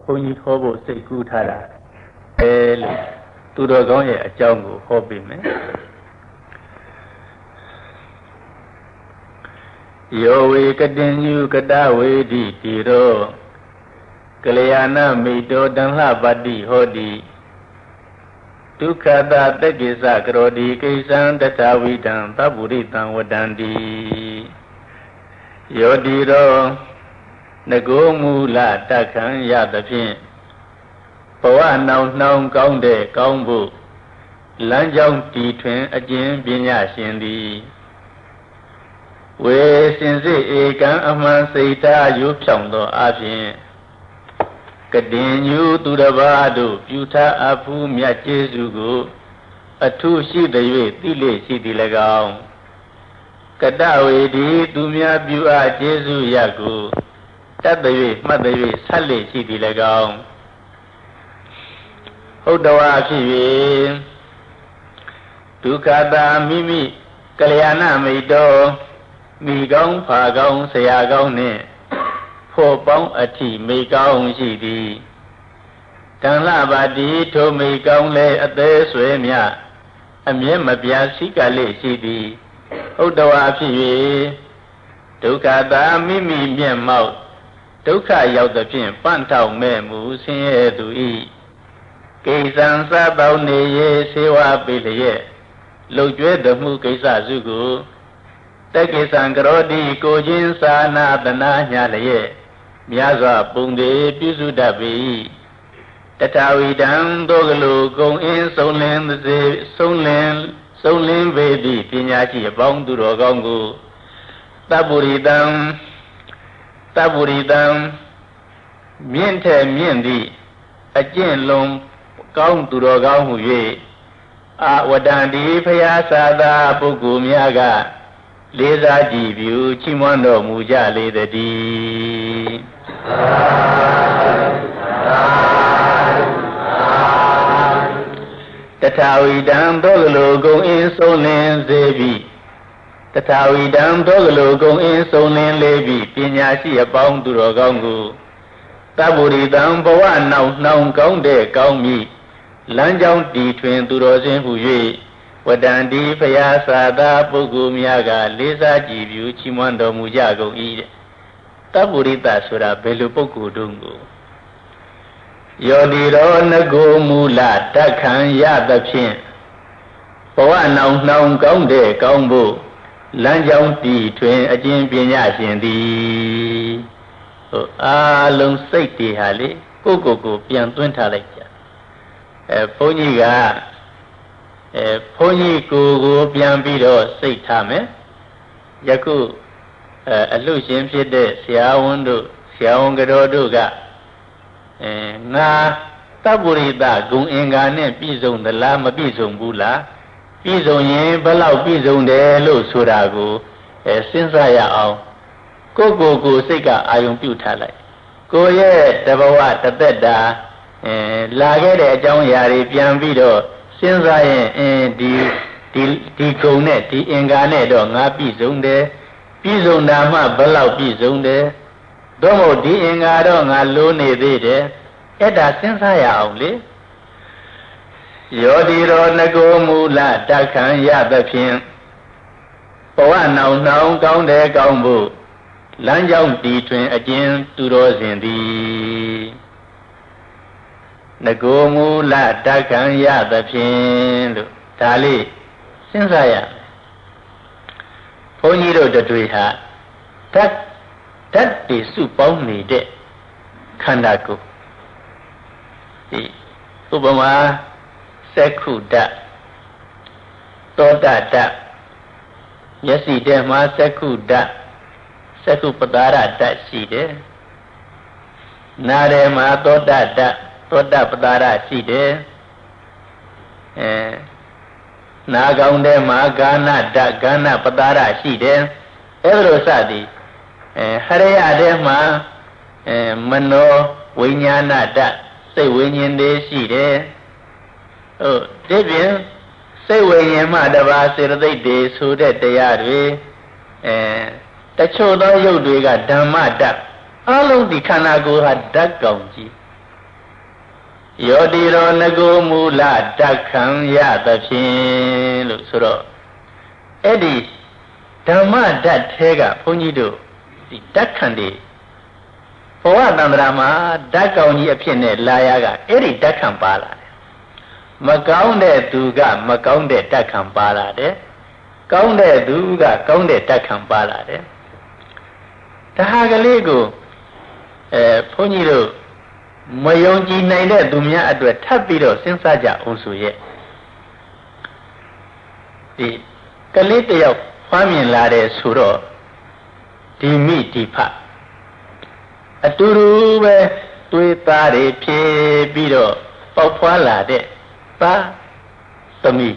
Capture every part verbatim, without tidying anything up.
ဘုန်းကြီးဟောဖို့စိတ်ကူးထားတာအဲလို့သူတော်ကောင်းရဲ့အကြောင်းကိုဟောပေးမယ်ယောဝေကတင်ညုကတဝေတိတိရောကလျာဏမိတောတံလှပတ္တိဟောတိဒုက္ခတာတက္ကိစ္စကရောတိကိစ္စံတထဝိတံသဗ္ဗုရိတံဝတ္တန္တိယောတိရောငကိုမူလတခံရသဖြင့်ဘဝနောင်နှောင်းကောင်းတဲ့ကောင်းဖို့လမ်းကြောင်းတည်ထွင်အကျင့်ပညာရှင်သည်ဝေစင်စစ်ဧကံအမှန်စိတ်ထားရုပ်ဖြောင်သောအပြင်ကတင်ညူသူတစ်ပါးတို့ပြုထားအဖူးမြတ်ကျေးဇူးကိုအထူးရှိသည်၍သိလေရှိသည်၎င်းကတဝေဒီသူများပြုအပ်ကျေးဇူးရကိုတတ်သည်၍မှတ်သည်၍ဆက်လေရှိသည်၎င်းဟုတ်တော်အဖြစ်၍ဒုက္ခတာမိမိကလျာဏမိတ်တော်မိကောင်းဖာကောင်းဆရာကောင်းနှင့်ဖို့ပေါင်းအထိမိကောင်းရှိသည်တန်လှပါတိထိုမိကောင်းလဲအသေးဆွေမြအမြဲမပြာစိကလေးရှိသည်ဟုတ်တော်အဖြစ်၍ဒုက္ခတာမိမိမျက်မှောက်ဒုက္ခရောက်သဖြင့်ပန့်ထောက်မဲ့မူဆင်းရဲသူ၏ကိစ္စံစသောနေရေစေဝပိလျက်လှုပ်ကြွေးသမှုကိစ္စစုကိုတက္ကိစ္စံကရောတိကိုချင်းသာနာတနာညာလျက်မြတ်စွာပုံသေးပြုစုတတ်ပေ၏တထဝိတံသောကလူကုံအင်းဆုံးလင်းစေဆုံးလင်းဆုံးလင်းပေသည့်ပညာရှိအပေါင်းသူတော်ကောင်းကိုသဗ္ဗုရိတံသဗ္ဗုရိတံမြင့်ထက်မြင့်သည့်အကျင့်လုံးကောင်းသူတော်ကောင်းဟု၍အဝတ္တန္တိဖျားသာသာပုဂ္ဂိုလ်များကလေးစားကြည်ပြုချီးမွမ်းတော်မူကြလေတည်းတထာဝိတံသောကလူကုံအင်းဆုံးလင်းစေပြီတထာဝိတံသောကလူကုံအင်းဆုံးလင်းလေပြီပညာရှိအပေါင်းသူတော်ကောင်းကိုသဗ္ဗုရိတံဘဝနောက်နှောင်ကောင်းတဲ့ကောင်းမြည်လမ်းကြောင်းတည်ထွင်သူတော်စင်ဟု၍ဝတ္တန္တိဖျားသာသာပုဂ္ဂိုလ်များကလေးစားကြည်ပြုချီးမွမ်းတော်မူကြကုန်၏တဲ့သဗ္ဗုရိတဆိုတာဘယ်လိုပုဂ္ဂိုလ်တုံးကိုယောတိရောငကိုမူလတတ်ခံရသဖြင့်ဘဝနောင်နှောင်းကောင်းတဲ့ကောင်းဖို့လမ်းကြောင်းတည်ထွင်အကျင့်ပညာရှင်သည်ဟိုအားလုံးစိတ်တွေဟာလေကိုယ့်ကိုယ်ကိုပြန်သွင်းထားလိုက်ကြအဲဘုန်းကြီးကအဲဘုန်းကြီးကိုယ်ကိုပြန်ပြီးတော့စိတ်ထားမယ်ယခုအဲအလှရှင်ဖြစ်တဲ့ဆရာဝန်တို့ဆရာဝန်ကတော်တို့ကအဲငါသဗ္ဗုရိတဂုံအင်္ဂါနဲ့ပြည့်စုံသလားမပြည့်စုံဘူးလားပြည့်စုံရင်ဘယ်လောက်ပြည့်စုံတယ်လို့ဆိုတာကိုအဲစဉ်းစားရအောင်ကိုယ့်ကိုယ်ကိုစိတ်ကအာယုံပြုထားလိုက်ကိုယ့်ရဲ့တဘဝတသက်တာအဲလာခဲ့တဲ့အကြောင်းအရာတွေပြန်ပြီးတော့စဉ်းစားရင်အင်းဒီဒီဒီဂုံနဲ့ဒီအင်္ဂါနဲ့တော့ငါပြည့်စုံတယ်ပြည့်စုံတာမှဘယ်လောက်ပြည့်စုံတယ်တော့မဟုတ်ဒီအင်္ဂါတော့ငါလိုနေသေးတယ်အဲ့ဒါစဉ်းစားရအောင်လေယောတိရောငကိုမူလတတ်ခံရသဖြင့်ဘဝနောင်နှောင်းကောင်းတယ်ကောင်းဖို့လမ်းကြောင်းတည်ထွင်အကျဉ်သူတော်စင်သည်ငကိုမူလတတ်ခံရသဖြင့်လို့ဒါလေးစဉ်းစားရဘုန်းကြီးတို့တွေ့ဟာဓာတ်ဓာတ်တွေစုပေါင်းနေတဲ့ခန္ဓာကိုယ်ဒီဥပမာစက္ခုဓာတ်သောတဓာတ်မျက်စိထဲမှာစက္ခုဓာတ်စက္ခုပတာရဓာတ်ရှိတယ်နားထဲမှာသောတဓာတ်သောတပတာရရှိတယ်အဲနားကောင်းထဲမှာဂာနဓာတ်ဂာနပတာရရှိတယ်အဲဒါလိုစသည်အဲဟရိယထဲမှာအဲမနောဝိညာဏဓာတ်စိတ်ဝိညာဉ်တွေရှိတယ်ဟုတ်ဒီပြင်စိတ်ဝိညာဉ်မှတပါးစေတသိက်တွေဆိုတဲ့တရားတွေအဲတချို့သောရုပ်တွေကဓမ္မဓာတ်အလုံးဒီခန္ဓာကိုယ်ဟာဓာတ်ကောင်ကြီးယောတိရောငကိုမူလဓာတ်ခံရသဖြင့်လို့ဆိုတော့အဲ့ဒီဓမ္မဓာတ်ထဲကဘုန်းကြီးတို့ဒီဓာတ်ခံတွေဘဝတန္တရာမှာဓာတ်ကောင်ကြီးအဖြစ်နဲ့လာရကအဲ့ဒီဓာတ်ခံပါလာတယ်မကောင်းတဲ့သူကမကောင်းတဲ့ဓာတ်ခံပါလာတယ်ကောင်းတဲ့သူကကောင်းတဲ့ဓာတ်ခံပါလာတယ်ဒါဟာကလေးကိုအဲဘုန်းကြီးတို့မယုံကြည်နိုင်တဲ့သူများအတွက်ထပ်ပြီးတော့စဉ်းစားကြအောင်ဆိုရဲ့ဒီကလေးတယောက်ဖွားမြင်လာတယ်ဆိုတော့ဒီမိဒီဖအတူတူပဲတွေးသားတွေဖြည့်ပြီးတော့ပေါက်ဖွားလာတဲ့သားသမီး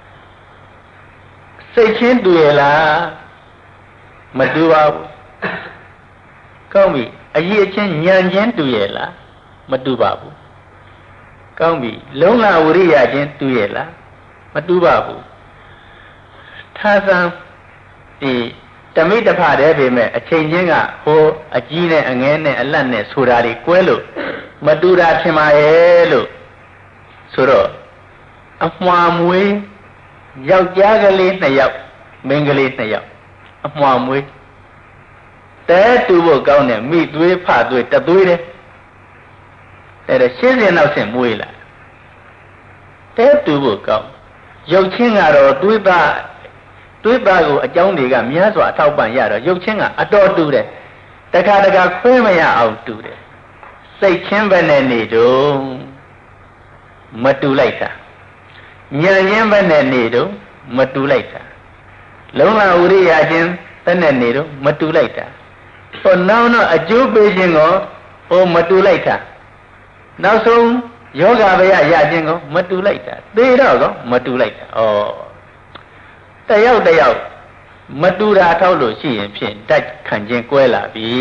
စိတ်ချင်းတူရလားမတူပါဘူးကောင်းပြီအရေးချင်းညံချင်းတူရလားမတူပါဘူးကောင်းပြီလုံလဝရိယချင်းတူရလားမတူပါဘူးထာသံဒီတမိတဖတဲ့ပေမဲ့အချိန်ချင်းကဟိုအကြီးနဲ့အငဲနဲ့အလတ်နဲ့ဆိုတာတွေကွဲလို့မတူတာထင်ပါရဲ့လို့ဆိုတော့အမွှာမွေးယောက်ျားကလေးနှစ်ယောက်မိန်းကလေးနှစ်ယောက်အမွှာမွေးတဲတူဖို့ကောင်းတယ်မိသွေးဖသွေးတသွေးတယ်အဲ့ဒါရှင်းစင်နောက်ဆင်မွေးလာတဲတူဖို့ကောင်းရုပ်ချင်းကတော့သွေးသားသွေးသားကိုအကြောင်းတွေကများစွာအထောက်ပံ့ရတော့ရုပ်ချင်းကအတော်တူတယ်တခါတခါခွဲမရအောင်တူတယ်စိတ်ချင်းပဲနဲ့နေတော့မတူလိုက်တာညံချင်းပဲနဲ့နေတော့မတူလိုက်တာလုံလဝရိယချင်းတဲ့နဲ့နေတော့မတူလိုက်တာဟောနောက်တော့အကျိုးပေးခြင်းကိုဟောမတူလိုက်တာနောက်ဆုံးယောဂဗျာရခြင်းကိုမတူလိုက်တာသေတော့ကောမတူလိုက်တာဩတယောက်တယောက်မတူတာထောက်လို့ရှိရင်ဖြင့်ဓာတ်ခံခြင်းကွဲလာပြီ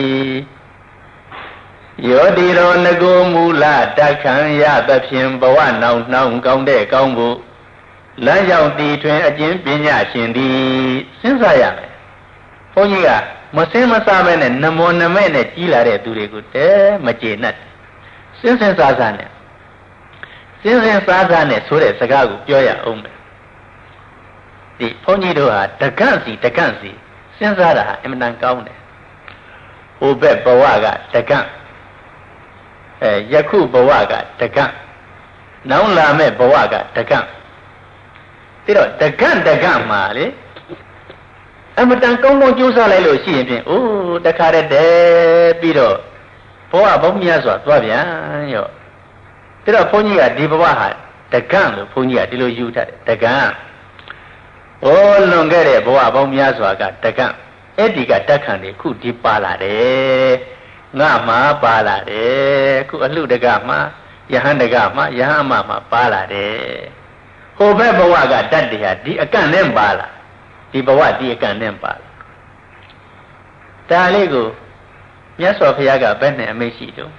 ယောတိရောငကိုမူလဓာတ်ခံရသဖြင့်ဘဝနောင်နှောင်းကောင်းတဲ့ကောင်းဖို့လမ်းကြောင်းတည်ထွင်အကျင့်ပညာရှင်သည်စဉ်းစားရမယ်ဘုန်းကြီးကမစင်းမစားမဲနဲ့နမောနမဲနဲ့ကြီးလာတဲ့သူတွေကိုတဲမကျေနပ်စဉ်းစဉ်းစားစားနဲ့စဉ်းစဉ်းစားစားနဲ့ဆိုတဲ့စကားကိုပြောရအောင်မယ်ဒီဘုန်းကြီးတို့ဟာတကန့်စီတကန့်စီစဉ်းစားတာအင်မတန်ကောင်းတယ်ဟိုဘက်ဘဝကတကန့်အဲယခုဘဝကတကန့်နောင်လာမဲ့ဘဝကတကန့်ပြီးတော့တကန့်တကန့်မှာလေအမတန်ကောင်းကောင်းကြိုးစားလိုက်လို့ရှိရင်ဖြင့်အိုးတခါတည်းတည်းပြီးတော့ဘဝဘုံမြတ်စွာသွားပြန်ရောပြီးတော့ဘုန်းကြီးကဒီဘဝဟာတကန့်လို့ဘုန်းကြီးကဒီလိုယူထားတယ်တကန့်ဩလွန်ခဲ့တဲ့ဘဝဘုံမြတ်စွာကတကန့်အဲ့ဒီကတက္ခံတွေခုဒီပါလာတယ်ငါမှာပါလာတယ်ခုအလှတကမှာယဟန်တကမှာယဟန်မမှာပါလာတယ်ဟိုဘက်ဘဝကတတ်တရားဒီအကန့်နဲ့ပါလာဒီဘဝဒီအကန့်နဲ့ပါလာဒါလေးကိုမြတ်စွာဘုရားကဘယ်နဲ့အမိန့်ရှိတော့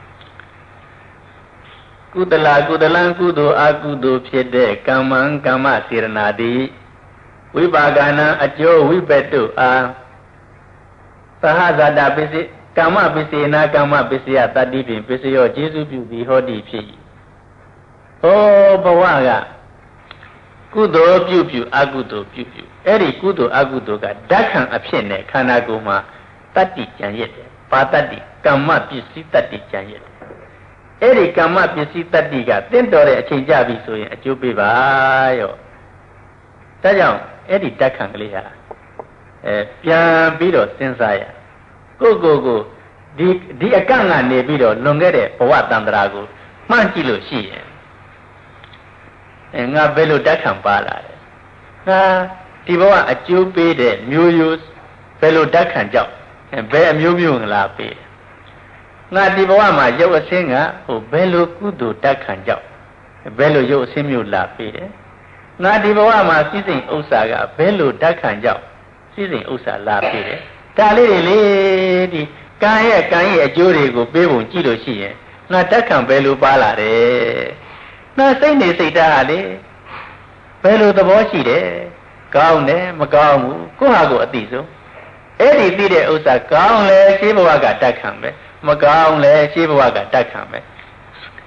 ကုသလကုသလံကုသိုလ်အကုသိုလ်ဖြစ်တဲ့ကမ္မံကမ္မစေရနာတိဝိပါကနာအကျိုးဝိပတ္တုအာသဟဇာတပစ္စည်းကမ္မပစ္စေနာကမ္မပစ္စယတတ္တိဖြင့်ပစ္စယောကျေစုပြုပြီးဟောတိဖြစ်၏ဟောဘဝကကုသိုလ်ပြုပြုအကုသိုလ်ပြုပြုအဲ့ဒီကုသိုလ်အကုသိုလ်ကဓာတ်ခံအဖြစ်နဲ့ခန္ဓာကိုယ်မှာတတ္တိကြံရက်တယ်ဘာတတ္တိကမ္မပစ္စည်းတတ္တိကြံရက်တယ်အဲ့ဒီကမ္မပစ္စည်းတတ္တိကတင့်တော်တဲ့အချိန်ကြပြီဆိုရင်အကျိုးပေးပါရောဒါကြောင့်အဲ့ဒီဓာတ်ခံကလေးဟာအဲပြန်ပြီးတော့စဉ်းစားရကိုကိုကိုဒီဒီအကန့်ကနေပြီးတော့လွန်ခဲ့တဲ့ဘဝတန္တရာကိုမှန်းကြည့်လို့ရှိရင်အဲငါဘယ်လိုတက်ခံပါလာလဲငါဒီဘဝအကျိုးပေးတဲ့မျိုးရိုးဘယ်လိုတက်ခံကြောက်ဘယ်အမျိုးမျိုးငလားပေးငါဒီဘဝမှာရုပ်အစင်းကဟိုဘယ်လိုကုသိုလ်တက်ခံကြောက်ဘယ်လိုရုပ်အစင်းမျိုးလာပေးတယ်ငါဒီဘဝမှာစိစိမ်ဥစ္စာကဘယ်လိုတက်ခံကြောက်စိစိမ်ဥစ္စာလာပေးတယ်ဒါလေးတွေလေဒီကံရဲ့ကံရဲ့အကျိုးတွေကိုပေးပုံကြည့်လို့ရှိရင်ငါတက်ခံဘယ်လိုပါလာတယ်ငါစိတ်နေစိတ်ဓာတ်ဟာလေဘယ်လိုသဘောရှိတယ်ကောင်းတယ်မကောင်းဘူးကိုယ့်ဟာကိုယ်အသိဆုံးအဲ့ဒီသိတဲ့ဥစ္စာကောင်းလဲရှင်းဘဝကတက်ခံပဲမကောင်းလဲရှင်းဘဝကတက်ခံပဲ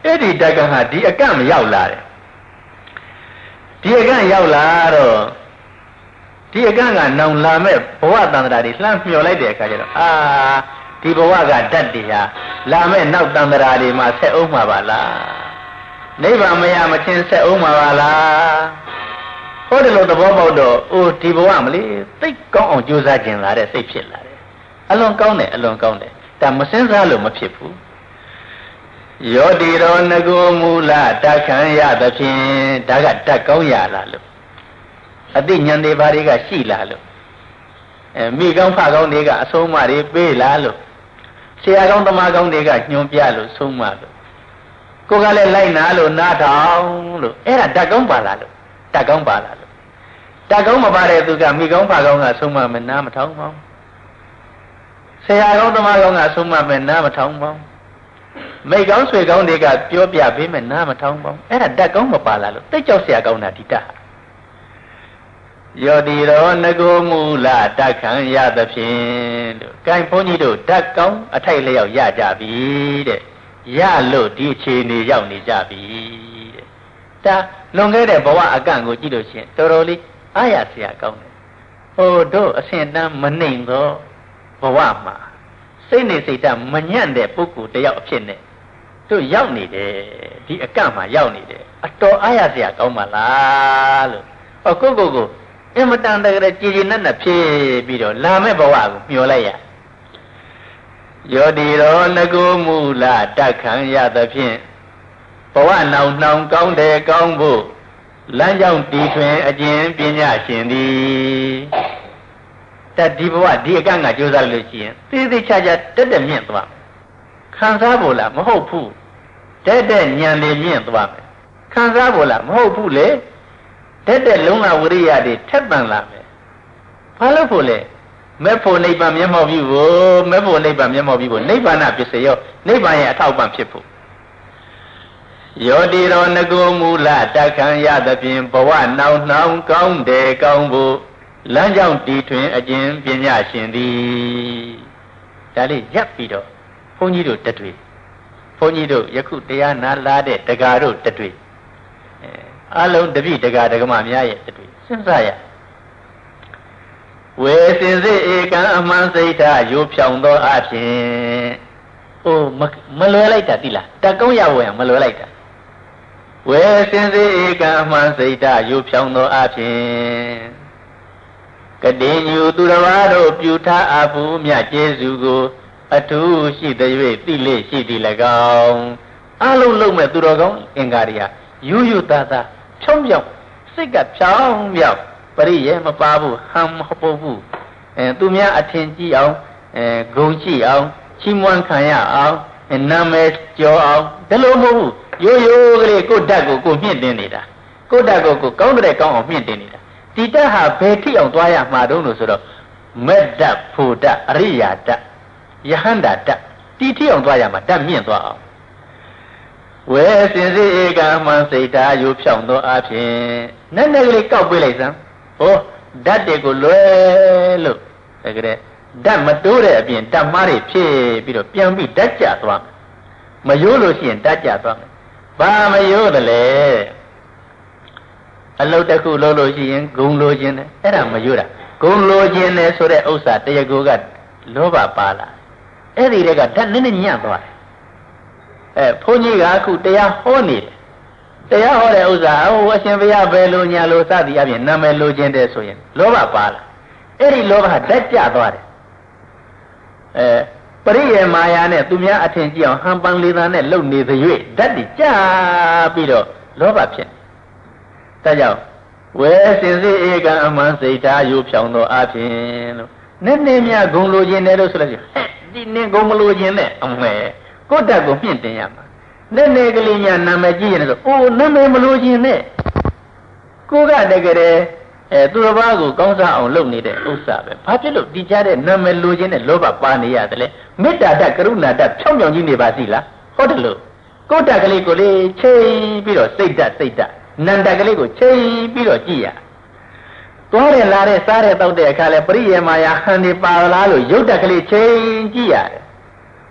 အဲ့ဒီတက္ကဟာဒီအကန့်မရောက်လာတယ်ဒီအကန့်ရောက်လာတော့ဒီအကန့်ကနောင်လာမဲ့ဘဝတန်ត្រာတွေလှမ်းမျှော်လိုက်တဲ့အခါကျတော့အာဒီဘဝကဓာတ်တွေဟာလာမဲ့နောက်တန်ត្រာတွေမှာဆက်အောင်မှာပါလားနိဗ္ဗာန်မရမချင်းဆက်အောင်မှာပါလားဟောဒီလိုသဘောပေါက်တော့အိုးဒီဘဝမလေးသိကောင်းအောင်ကြိုးစားခြင်းလာတဲ့စိတ်ဖြစ်လာတယ်အလွန်ကောင်းတယ်အလွန်ကောင်းတယ်ဒါမစင်းစားလို့မဖြစ်ဘူးယောတိရောငကိုမူလတတ်ခံရသဖြင့်ဒါကတတ်ကောင်းရလာလို့အသိဉာဏ်တွေဘာတွေကရှိလာလို့အဲမိကောင်းဖကောင်းတွေကအဆုံးအမတွေပေးလာလို့ဆရာကောင်းသမားကောင်းတွေကညွှန်ပြလို့ဆုံးမလို့ကိုကလည်းလိုက်နာလို့နားထောင်လို့အဲ့ဒါတတ်ကောင်းပါလာလို့တတ်ကောင်းပါလာလို့တတ်ကောင်းမပါတဲ့သူကမိကောင်းဖကောင်းကဆုံးမမယ်နားမထောင်ပါဘူးဆရာကောင်းသမားကောင်းကဆုံးမမယ်နားမထောင်ပါဘူးမိကောင်းဆွေကောင်းတွေကပြောပြပေးမယ်နားမထောင်ပါဘူးအဲ့ဒါတတ်ကောင်းမပါလာလို့တိတ်ကြောက်ဆရာကောင်းတာဒီတတ်ယောတိရောငကိုမူလတတ်ခံရသဖြင့်တို့ကဲဘုန်းကြီးတို့တတ်ကောင်းအထိုက်လျောက်ရကြပြီတဲ့ရလို့ဒီအခြေအနေရောက်နေကြပြီတဲ့ဒါလွန်ခဲ့တဲ့ဘဝအကန့်ကိုကြည့်လို့ရှိရင်တော်တော်လေးအားရစရာကောင်းတယ်ဟိုတို့အစဉ်တန်းမနှိမ်သောဘဝမှာစိတ်နေစိတ်ဓာတ်မညံ့တဲ့ပုဂ္ဂိုလ်တယောက်အဖြစ်နဲ့တို့ရောက်နေတယ်ဒီအကန့်မှာရောက်နေတယ်အတော်အားရစရာကောင်းပါလားလို့ဟောကိုကိုကိုအင်မတန်တကယ်ကြည်ကြည်နက်နက်ဖြစ်ပြီးတော့လာမဲ့ဘဝကိုမျှော်လိုက်ရယောတိရောငကိုမူလတတ်ခံရသဖြင့်ဘဝနောင်နှောင်ကောင်းတယ်ကောင်းဖို့လမ်းကြောင်းတည်ထွင်အကျင့်ပညာရှင်သည်တဒီဘဝဒီအကန့်ကကြိုးစားလို့ရှိရင်သေသေးချာချာတက်တက်မြင့်သွားခံစားဖို့လားမဟုတ်ဘူးတက်တက်ဉာဏ်လေးမြင့်သွားမယ်ခံစားဖို့လားမဟုတ်ဘူးလေတက်တက်လုံးဝဝိရိယတွေထက်ပန်လာမယ်ဘာလို့ဖို့လဲမဲ့ဖို့နိဗ္ဗာန်မျက်မှောက်ပြုဖို့မဲ့ဖို့နိဗ္ဗာန်မျက်မှောက်ပြုဖို့နိဗ္ဗာန်ပစ္စယောနိဗ္ဗာန်ရဲ့အထောက်ပံ့ဖြစ်ဖို့ယောတိရောငကိုမူလတတ်ခံရသဖြင့်ဘဝနောင်နှောင်ကောင်းတယ်ကောင်းဖို့လမ်းကြောင်းတည်ထွင်အကျင့်ပညာရှင်သည်ဒါလေးရပ်ပြီးတော့ဘုန်းကြီးတို့တတွေ့ဘုန်းကြီးတို့ယခုတရားနာလာတဲ့တကာတို့တတွေ့အလုံးတပိတကာဒကမများရဲ့တတွေ့စဉ်းစားရဝေစင်စစ်ဧကံအမှန်စိတ်ဓာတ်ရိုးဖြောင်သောအဖြစ်အိုးမလွယ်လိုက်တာတိလားတကုံးရဝင်မလွယ်လိုက်တာဝေစင်စစ်ဧကံအမှန်စိတ်ဓာတ်ရိုးဖြောင်သောအဖြစ်ကတိညူသူတော်ဘာတို့ပြုထားအပ်ဘူးမြတ်ကျေးဇူးကိုအထူးရှိသည်၍သိလေရှိသည်၎င်းအလုံးလုံးမဲ့သူတော်ကောင်းအင်္ဂါရိယယူယူသားသားဖြောင်းပြောင်းစိတ်ကဖြောင်းပြောင်းပရိယေမပါဘူးဟမ်မဟုတ်ဘူးအဲသူများအထင်ကြီးအောင်အဲဂုံကြည့်အောင်ချီးမွမ်းခံရအောင်နာမည်ကျော်အောင်ဒါလို့မဟုတ်ဘူးရိုးရိုးကလေးကိုဓာတ်ကိုကိုမြင့်တင်နေတာကိုဓာတ်ကိုကိုကောင်းတဲ့ကောင်းအောင်မြင့်တင်နေတာဒီဓာတ်ဟာဘယ်ထိအောင်သွားရမှာတုံးလို့ဆိုတော့မေတ္တဖို့ဓာတ်အရိယာဓာတ်ယဟန္တာဓာတ်ဒီထိအောင်သွားရမှာဓာတ်မြင့်သွားအောင်ဝေစင်စစ်ဧကံမှန်စိတ်ဓာတ်ရိုးဖြောင်းသောအဖြစ်နည်းနည်းကလေးကောက်ပေးလိုက်စမ်းဟောဓာတ်တွေကိုလွယ်လို့တကယ်ဓာတ်မတိုးတဲ့အပြင်ဓာတ်မားတွေဖြစ်ပြီးတော့ပြန်ပြီးဓာတ်ကျသွားမရိုးလို့ရှိရင်ဓာတ်ကျသွားမယ်ဘာမရိုးတယ်လဲအလုတ်တစ်ခုလုံးလို့ရှိရင်ဂုံလိုခြင်းတယ်အဲ့ဒါမရိုးတာဂုံလိုခြင်းတယ်ဆိုတဲ့ဥစ္စာတရားကိုကလောဘပါလာအဲ့ဒီတည်းကဓာတ်နည်းနည်းညံ့သွားတယ်အဲဘုန်းကြီးကအခုတရားဟောနေတယ်တရားဟောတဲ့ဥစ္စာဟိုအရှင်ဘုရားပဲလို့ညာလို့စသည်အပြင်နာမည်လိုခြင်းတဲ့ဆိုရင်လောဘပါလာအဲ့ဒီလောဘဓာတ်ကျသွားတယ်အဲပရိယေမာယာနဲ့သူများအထင်ကြီးအောင်ဟန်ပန်လေးသားနဲ့လုံနေသည်၍ဓာတ်တွေကျပြီးတော့လောဘဖြစ်ဒါကြောင့်ဝေစင်စစ်ဧကံအမှန်စိတ်ဓာတ်ရိုးဖြောင်းသောအဖြစ်လို့နည်းနည်းများဂုံလိုခြင်းနဲ့လို့ဆိုလို့ရှိရင်ဟဲ့ဒီနည်းဂုံမလိုခြင်းနဲ့အမဲကိုယ့်ဓာတ်ကိုမြင့်တင်ရမှာနည်းနည်းကလေးများနာမည်ကြီးရင်ဆိုအိုးနာမည်မလိုခြင်းနဲ့ကိုကတကယ်အဲသူတစ်ပါးကိုကောင်းစားအောင်လုပ်နေတဲ့ဥစ္စာပဲဘာဖြစ်လို့ဒီကြတဲ့နာမည်လိုခြင်းနဲ့လောဘပါနေရတယ်လဲမေတ္တာဓာတ်ကရုဏာဓာတ်ဖြောင်းဖြောင်းကြီးနေပါစီလားဟုတ်တယ်လို့ကိုယ့်ဓာတ်ကလေးကိုလေးချိန်ပြီးတော့စိတ်ဓာတ်စိတ်ဓာတ်နန္တကလေးကိုချိန်ပြီးတော့ကြည့်ရသွားတယ်လာတယ်စားတယ်တောက်တဲ့အခါလဲပရိယေမာယာဟန်ဒီပါလားလို့ရုပ်ဓာတ်ကလေးချိန်ကြည့်ရတယ်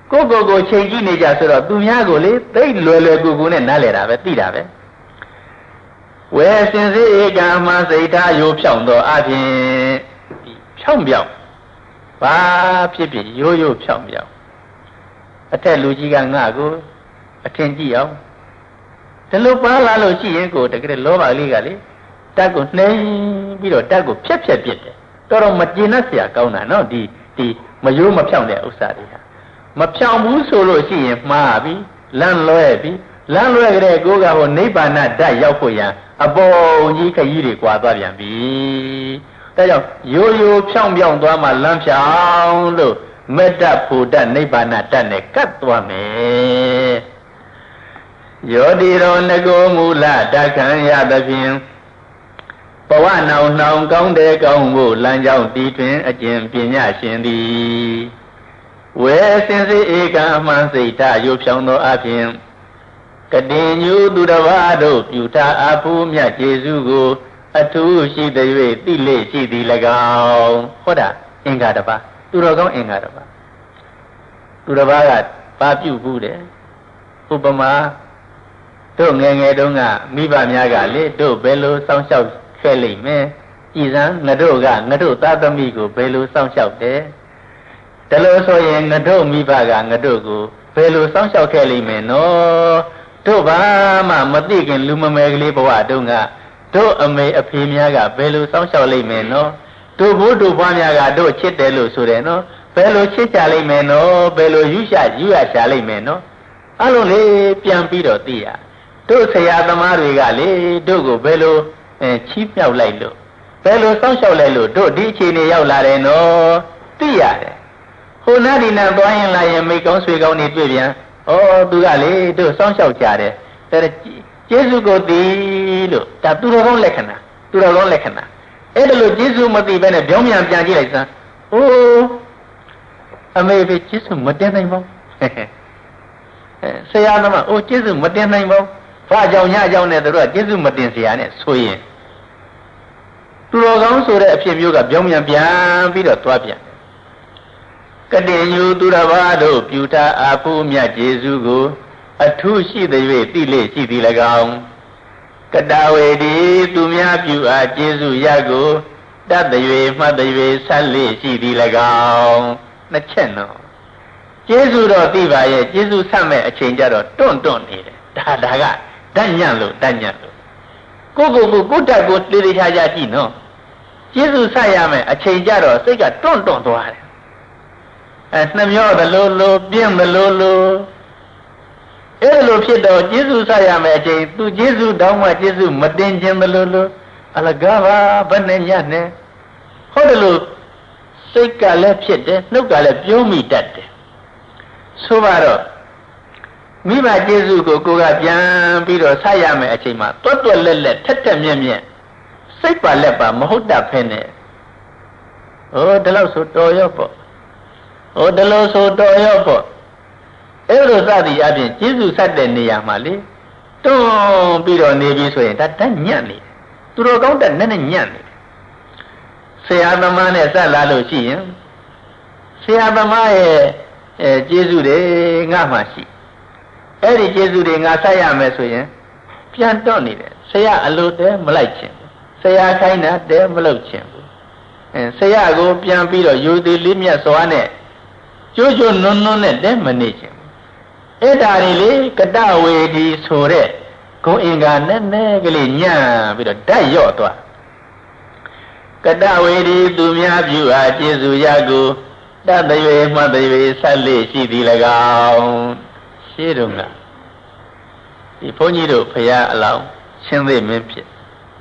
ကိုကိုကိုချိန်ကြည့်နေကြဆိုတော့သူများကိုလေသိလွယ်လွယ်ကူကူနဲ့နားလည်တာပဲသိတာပဲဝေစင်စေဧကံမှစိတ်ထားရိုးဖြောင်းသောအပြင်ဖြောင်းပြောင်းဘာဖြစ်ဖြစ်ရိုးရိုးဖြောင်းပြောင်းအထက်လူကြီးကငါ့ကိုအထင်ကြည့်အောင်ဒီလိုပါလာလို့ရှိရင်ကိုတကယ်လောဘလေးကလေတက်ကိုနှိမ့်ပြီးတော့တက်ကိုဖြက်ဖြက်ပြစ်တယ်တော်တော်မကျေနပ်เสียကောင်းတာနော်ဒီဒီမရိုးမဖြောင်းတဲ့ဥစ္စာတွေဟာမဖြောင်းဘူးဆိုလို့ရှိရင်မှားပြီလမ်းလွဲပြီလမ်းလွဲကြတဲ့ကိုကဟိုနိဗ္ဗာန်ဓာတ်ရောက်ဖို့ရန်အပေါ်ကြီးခကြီးတွေကွာသွားပြန်ပြီဒါကြောင့်ရိုးရိုးဖြောင်းဖြောင်းသွားမှလမ်းဖြောင်းလို့မေတ္တဖို့ဓာတ်နိဗ္ဗာန်ဓာတ်နဲ့ကတ်သွားမယ်ယောတိရောငကိုမူလတခံရသဖြင့်ဘဝနောင်နှောင်ကောင်းတဲ့ကောင်းဖို့လမ်းကြောင်းတီးထွင်အကျင့်ပညာရှင်သည်ဝေစင်စေဧကံအမှန်စိတ်ဓာတ်ရိုးဖြောင်းသောအပြင်ကတိညူသူတစ်ပါးတို့ပြုထားအဖူးမြတ်ကျေးဇူးကိုအထူးရှိသည်၍သိလေရှိသည်၎င်းဟောတာအင်္ဂါတစ်ပါးသူတော်ကောင်းအင်္ဂါတစ်ပါးသူတစ်ပါးကပါပြုဘူးတယ်ဥပမာတို့ငယ်ငယ်တုန်းကမိဘများကလေတို့ဘယ်လိုစောင့်ရှောက်ခဲ့လိမ့်မယ်ကြည်စမ်းငါတို့ကငါတို့သားသမီးကိုဘယ်လိုစောင့်ရှောက်တယ်ဒါလို့ဆိုရင်ငါတို့မိဘကငါတို့ကိုဘယ်လိုစောင့်ရှောက်ခဲ့လိမ့်မယ်နော်တို့ဘာမှမသိခင်လူမမယ်ကလေးဘဝတုန်းကတို့အမေအဖေများကဘယ်လိုစောင့်ရှောက်လိမ့်မယ်နော်တို့ဘိုးတို့ဘွားများကတို့ချစ်တယ်လို့ဆိုတယ်နော်ဘယ်လိုချစ်ကြလိမ့်မယ်နော်ဘယ်လိုယူရှာယူရရှာလိမ့်မယ်နော်အဲ့လိုလေပြန်ပြီးတော့သိရတို့ဆရာသမားတွေကလေတို့ကိုဘယ်လိုအဲချီးမြှောက်လိုက်လို့ဘယ်လိုစောင့်ရှောက်လိုက်လို့တို့ဒီအခြေအနေရောက်လာတယ်နော်သိရတယ်ဟိုနာဒီနာသွားရင်လာရင်မိကောင်းဆွေကောင်းနေတွေ့ပြန်ဩသူကလေတို့စောင့်ရှောက်ကြတယ်ဒါကျေးဇူးကိုသိလို့ဒါသူတော်ကောင်းလက္ခဏာသူတော်ကောင်းလက္ခဏာအဲ့ဒါလို့ကျေးဇူးမသိဘဲနဲ့ပြောင်းပြန်ပြန်ကြည့်လိုက်စမ်းအိုးအမေပဲကျေးဇူးမတင်နိုင်ပါဘူးဆရာသမားအိုးကျေးဇူးမတင်နိုင်ပါဘူးဘာကြောင့်ညအကြောင်းနဲ့တို့ကကျေးဇူးမတင်เสียနဲ့ဆိုရင်သူတော်ကောင်းဆိုတဲ့အဖြစ်မျိုးကပြောင်းပြန်ပြန်ပြီးတော့သွားပြန်ကတိညူသူတစ်ပါးတို့ပြုထားအဖူးမြတ်ကျေးဇူးကိုအထူးရှိသည်၍သိလေရှိသည်၎င်းကတဝေဒီသူများပြုအားကျေးဇူးရကိုတတ်သည်၍မှတ်သည်၍ဆက်လေရှိသည်၎င်းနှစ်ချက်နော်ကျေးဇူးတော့သိပါရဲ့ကျေးဇူးဆက်မဲ့အချိန်ကြတော့တွန့်တွန့်နေတယ်ဒါဒါကတတ်ညံ့လို့တတ်ညံ့လို့ကိုကိုကိုကိုတက်ကိုတေးသေးချာချာကြည့်နော်ကျေးဇူးဆက်ရမယ်အချိန်ကြတော့စိတ်ကတွန့်တွန့်သွားတယ်အဲနှမျောသလိုလိုပြင်းသလိုလိုအဲ့လိုဖြစ်တော့ကျေးဇူးဆက်ရမယ်အချိန်သူကျေးဇူးတောင်းမှကျေးဇူးမတင်ခြင်းသလိုလိုအလကားပါဘယ်နဲ့ညနဲ့ဟုတ်တယ်လို့စိတ်ကလည်းဖြစ်တယ်နှုတ်ကလည်းပြုံးမိတတ်တယ်ဆိုပါတော့မိဘကျေးဇူးကိုကိုကပြန်ပြီးတော့ဆက်ရမယ်အချိန်မှာတွတ်တွတ်လက်လက်ထက်ထက်မြက်မြက်စိတ်ပါလက်ပါမဟုတ်တတ်ဖဲနဲ့ဟိုဒီလောက်ဆိုတော်ရော့ပေါ့ဟိုဒီလိုဆိုတော်ရော့ပေါ့အဲ့လိုစသည်အပြင်ကျေးဇူးဆက်တဲ့နေရာမှာလေတွန်းပြီးတော့နေပြီဆိုရင်ဒါတတ်ညံ့နေတယ်သူတော်ကောင်းတက်နဲ့နဲ့ညံ့နေတယ်ဆရာသမားနဲ့ဆက်လာလို့ရှိရင်ဆရာသမားရဲ့အဲကျေးဇူးတွေငါမှရှိအဲ့ဒီကျေးဇူးတွေငါဆက်ရမယ်ဆိုရင်ပြန်တော့နေတယ်ဆရာအလိုတဲမလိုက်ချင်ဘူးဆရာခိုင်းတာတဲမလုပ်ချင်ဘူးအဲဆရာကိုပြန်ပြီးတော့ယူသည်လေးမြတ်စွာနဲ့ကျိုးကျိုးနွန်းနွန်းနဲ့တဲမနေချင်ဘူးအဲ့ဒါတွေလေကတဝေဒီဆိုတဲ့ဂုံအင်္ဂါနဲ့နဲ့ကလေးညံ့ပြီးတော့ဓာတ်ရော့သွားကတဝေဒီသူများပြုအားကျေးဇူးရကိုတတ်သွေမှတ်သွေဆက်လေရှိသည်၎င်းရှင်းတော့ကဒီဘုန်းကြီးတို့ဖရာအလောင်းရှင်းသိမင်းဖြစ်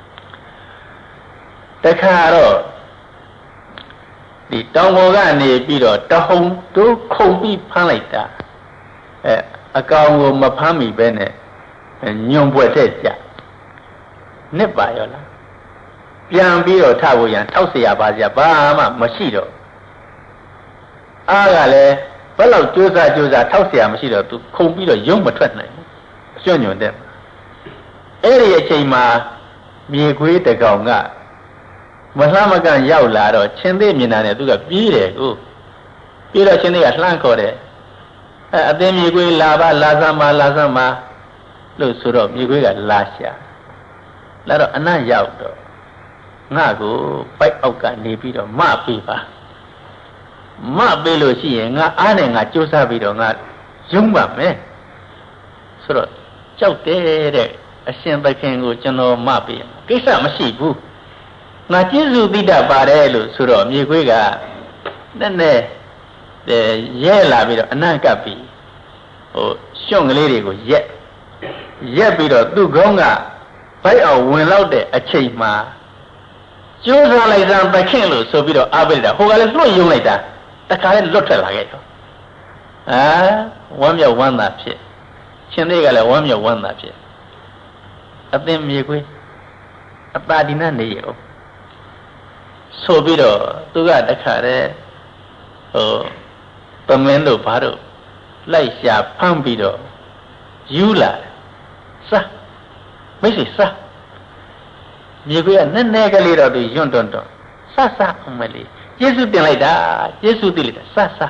တခါတော့ဒီတောင်ပေါ်ကနေပြီးတော့တဟုန်တို့ခုန်ပြီးဖမ်းလိုက်တာအဲအကောင်ကိုမဖမ်းမိပဲနဲ့ညွန်ပွက်တဲ့ကြနစ်ပါရောလားပြန်ပြီးတော့ထဖို့ရန်ထောက်เสียပါစရာဘာမှမရှိတော့အားကလည်းဘယ်လောက်ကြိုးစားကြိုးစားထောက်เสียမရှိတော့သူခုန်ပြီးတော့ရုံမထွက်နိုင်ဘူးအကျွညွန်တဲ့အဲ့ဒီအချိန်မှာမြေခွေးတကောင်ကမလှမ်းမကန့်ရောက်လာတော့ချင်းသေးမြင်တာနဲ့သူကပြေးတယ်ကိုပြေးတော့ချင်းသေးကလှမ်းခေါ်တယ်အသင်းမြေခွေးလာပါလာစမ်းပါလာစမ်းပါလို့ဆိုတော့မြေခွေးကလာရှာလာတော့အနံ့ရောက်တော့ငါကိုပိုက်အောက်ကနေပြီးတော့မပေးပါမပေးလို့ရှိရင်ငါအားနဲ့ငါကြိုးစားပြီးတော့ငါယုံပါမယ်ဆိုတော့ကြောက်တယ်တဲ့အရှင်သခင်ကိုကျွန်တော်မပေးကိစ္စမရှိဘူးငါကျေးဇူးသိတတ်ပါတယ်လို့ဆိုတော့မြေခွေးကနည်းနည်းရဲလာပြီးတော့အနံ့ကပ်ပြီးဟိုရှုံကလေးတွေကိုရက်ရက်ပြီးတော့သူ့ခေါင်းကဘိုက်အောင်ဝင်လောက်တဲ့အချိန်မှာကျိုးစားလိုက်စမ်းသခင်လို့ဆိုပြီးတော့အားပေးတာဟိုကလည်းလွတ်ယုံလိုက်တာတခါလည်းလွတ်ထွက်လာခဲ့တော့အာဝမ်းမြောက်ဝမ်းသာဖြစ်ရှင်သေးကလည်းဝမ်းမြောက်ဝမ်းသာဖြစ်အသင်မြေခွေးအပါဒီနာနေရောဆိုပြီးတော့သူကတခါတည်းဟိုပမင်းတို့ဘာတို့လိုက်ရှာဖမ်းပြီးတော့ယူလာစားမရှိစားမြေခွေးကနည်းနည်းကလေးတော့သူယွန့်တွန့်တော့ဆဆအောင်မလေးကျေးဇူးတင်လိုက်တာကျေးဇူးတင်လိုက်တာဆဆ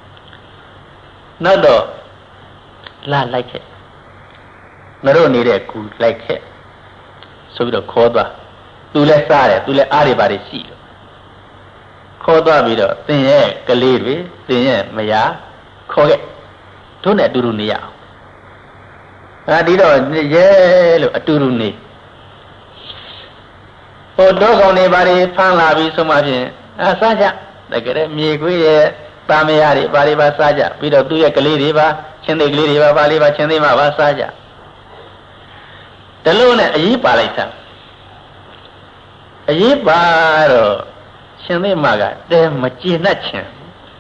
နောက်တော့လာလိုက်ခဲ့ငါတို့နေတဲ့ကူလိုက်ခဲ့ဆိုပြီးတော့ခေါ်သွားသူလည်းစားတယ်သူလည်းအားတွေပါတယ်ရှိတယ်ခေါ်သွားပြီးတော့သင်ရဲ့ကလေးတွေသင်ရဲ့မယားခေါ်ခဲ့တို့နဲ့အတူတူနေရအောင်အဲဒီတော့ရဲလို့အတူတူနေဟိုတော့ကောင်တွေဘာတွေဖမ်းလာပြီးဆိုမှဖြင့်အာစားကြတကယ်မြေခွေးရဲ့တာမယားတွေဘာတွေပါစားကြပြီးတော့သူ့ရဲ့ကလေးတွေပါချင်းသေးကလေးတွေပါဘာလေးပါချင်းသေးမှပါစားကြတလုံးနဲ့အရေးပါလိုက်တာအရေးပါတော့ရှင်သေးမကတဲမကျေနပ်ချင်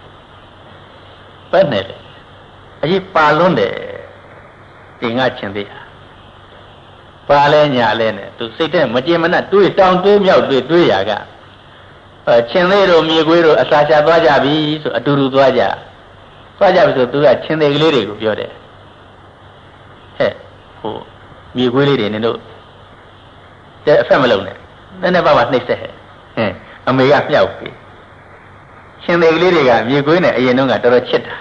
ပဲနဲ့လေအရေးပါလွန်းတယ်တင်ငါချင်းသေးဟာပါလဲညာလဲနဲ့သူစိတ်ထဲမကျေမနပ်တွေးတောင်းတွေးမြောက်တွေးတွေးရကအဲချင်းသေးတို့မြေခွေးတို့အစာချသွားကြပြီဆိုအတူတူသွားကြသွားကြပြီဆိုသူကချင်းသေးကလေးတွေကိုပြောတယ်ဟဲ့ဟိုမြေခွေးလေးတွေနင်တို့တဲ့အဖက်မလုံးနဲ့နည်းနည်းပါးပါနှိမ့်ဆက်ဟဲ့ဟင်အမေကမြောက်ပြီချင်းသေးကလေးတွေကမြေခွေးနဲ့အရင်တော့ကတော်တော်ချစ်တာ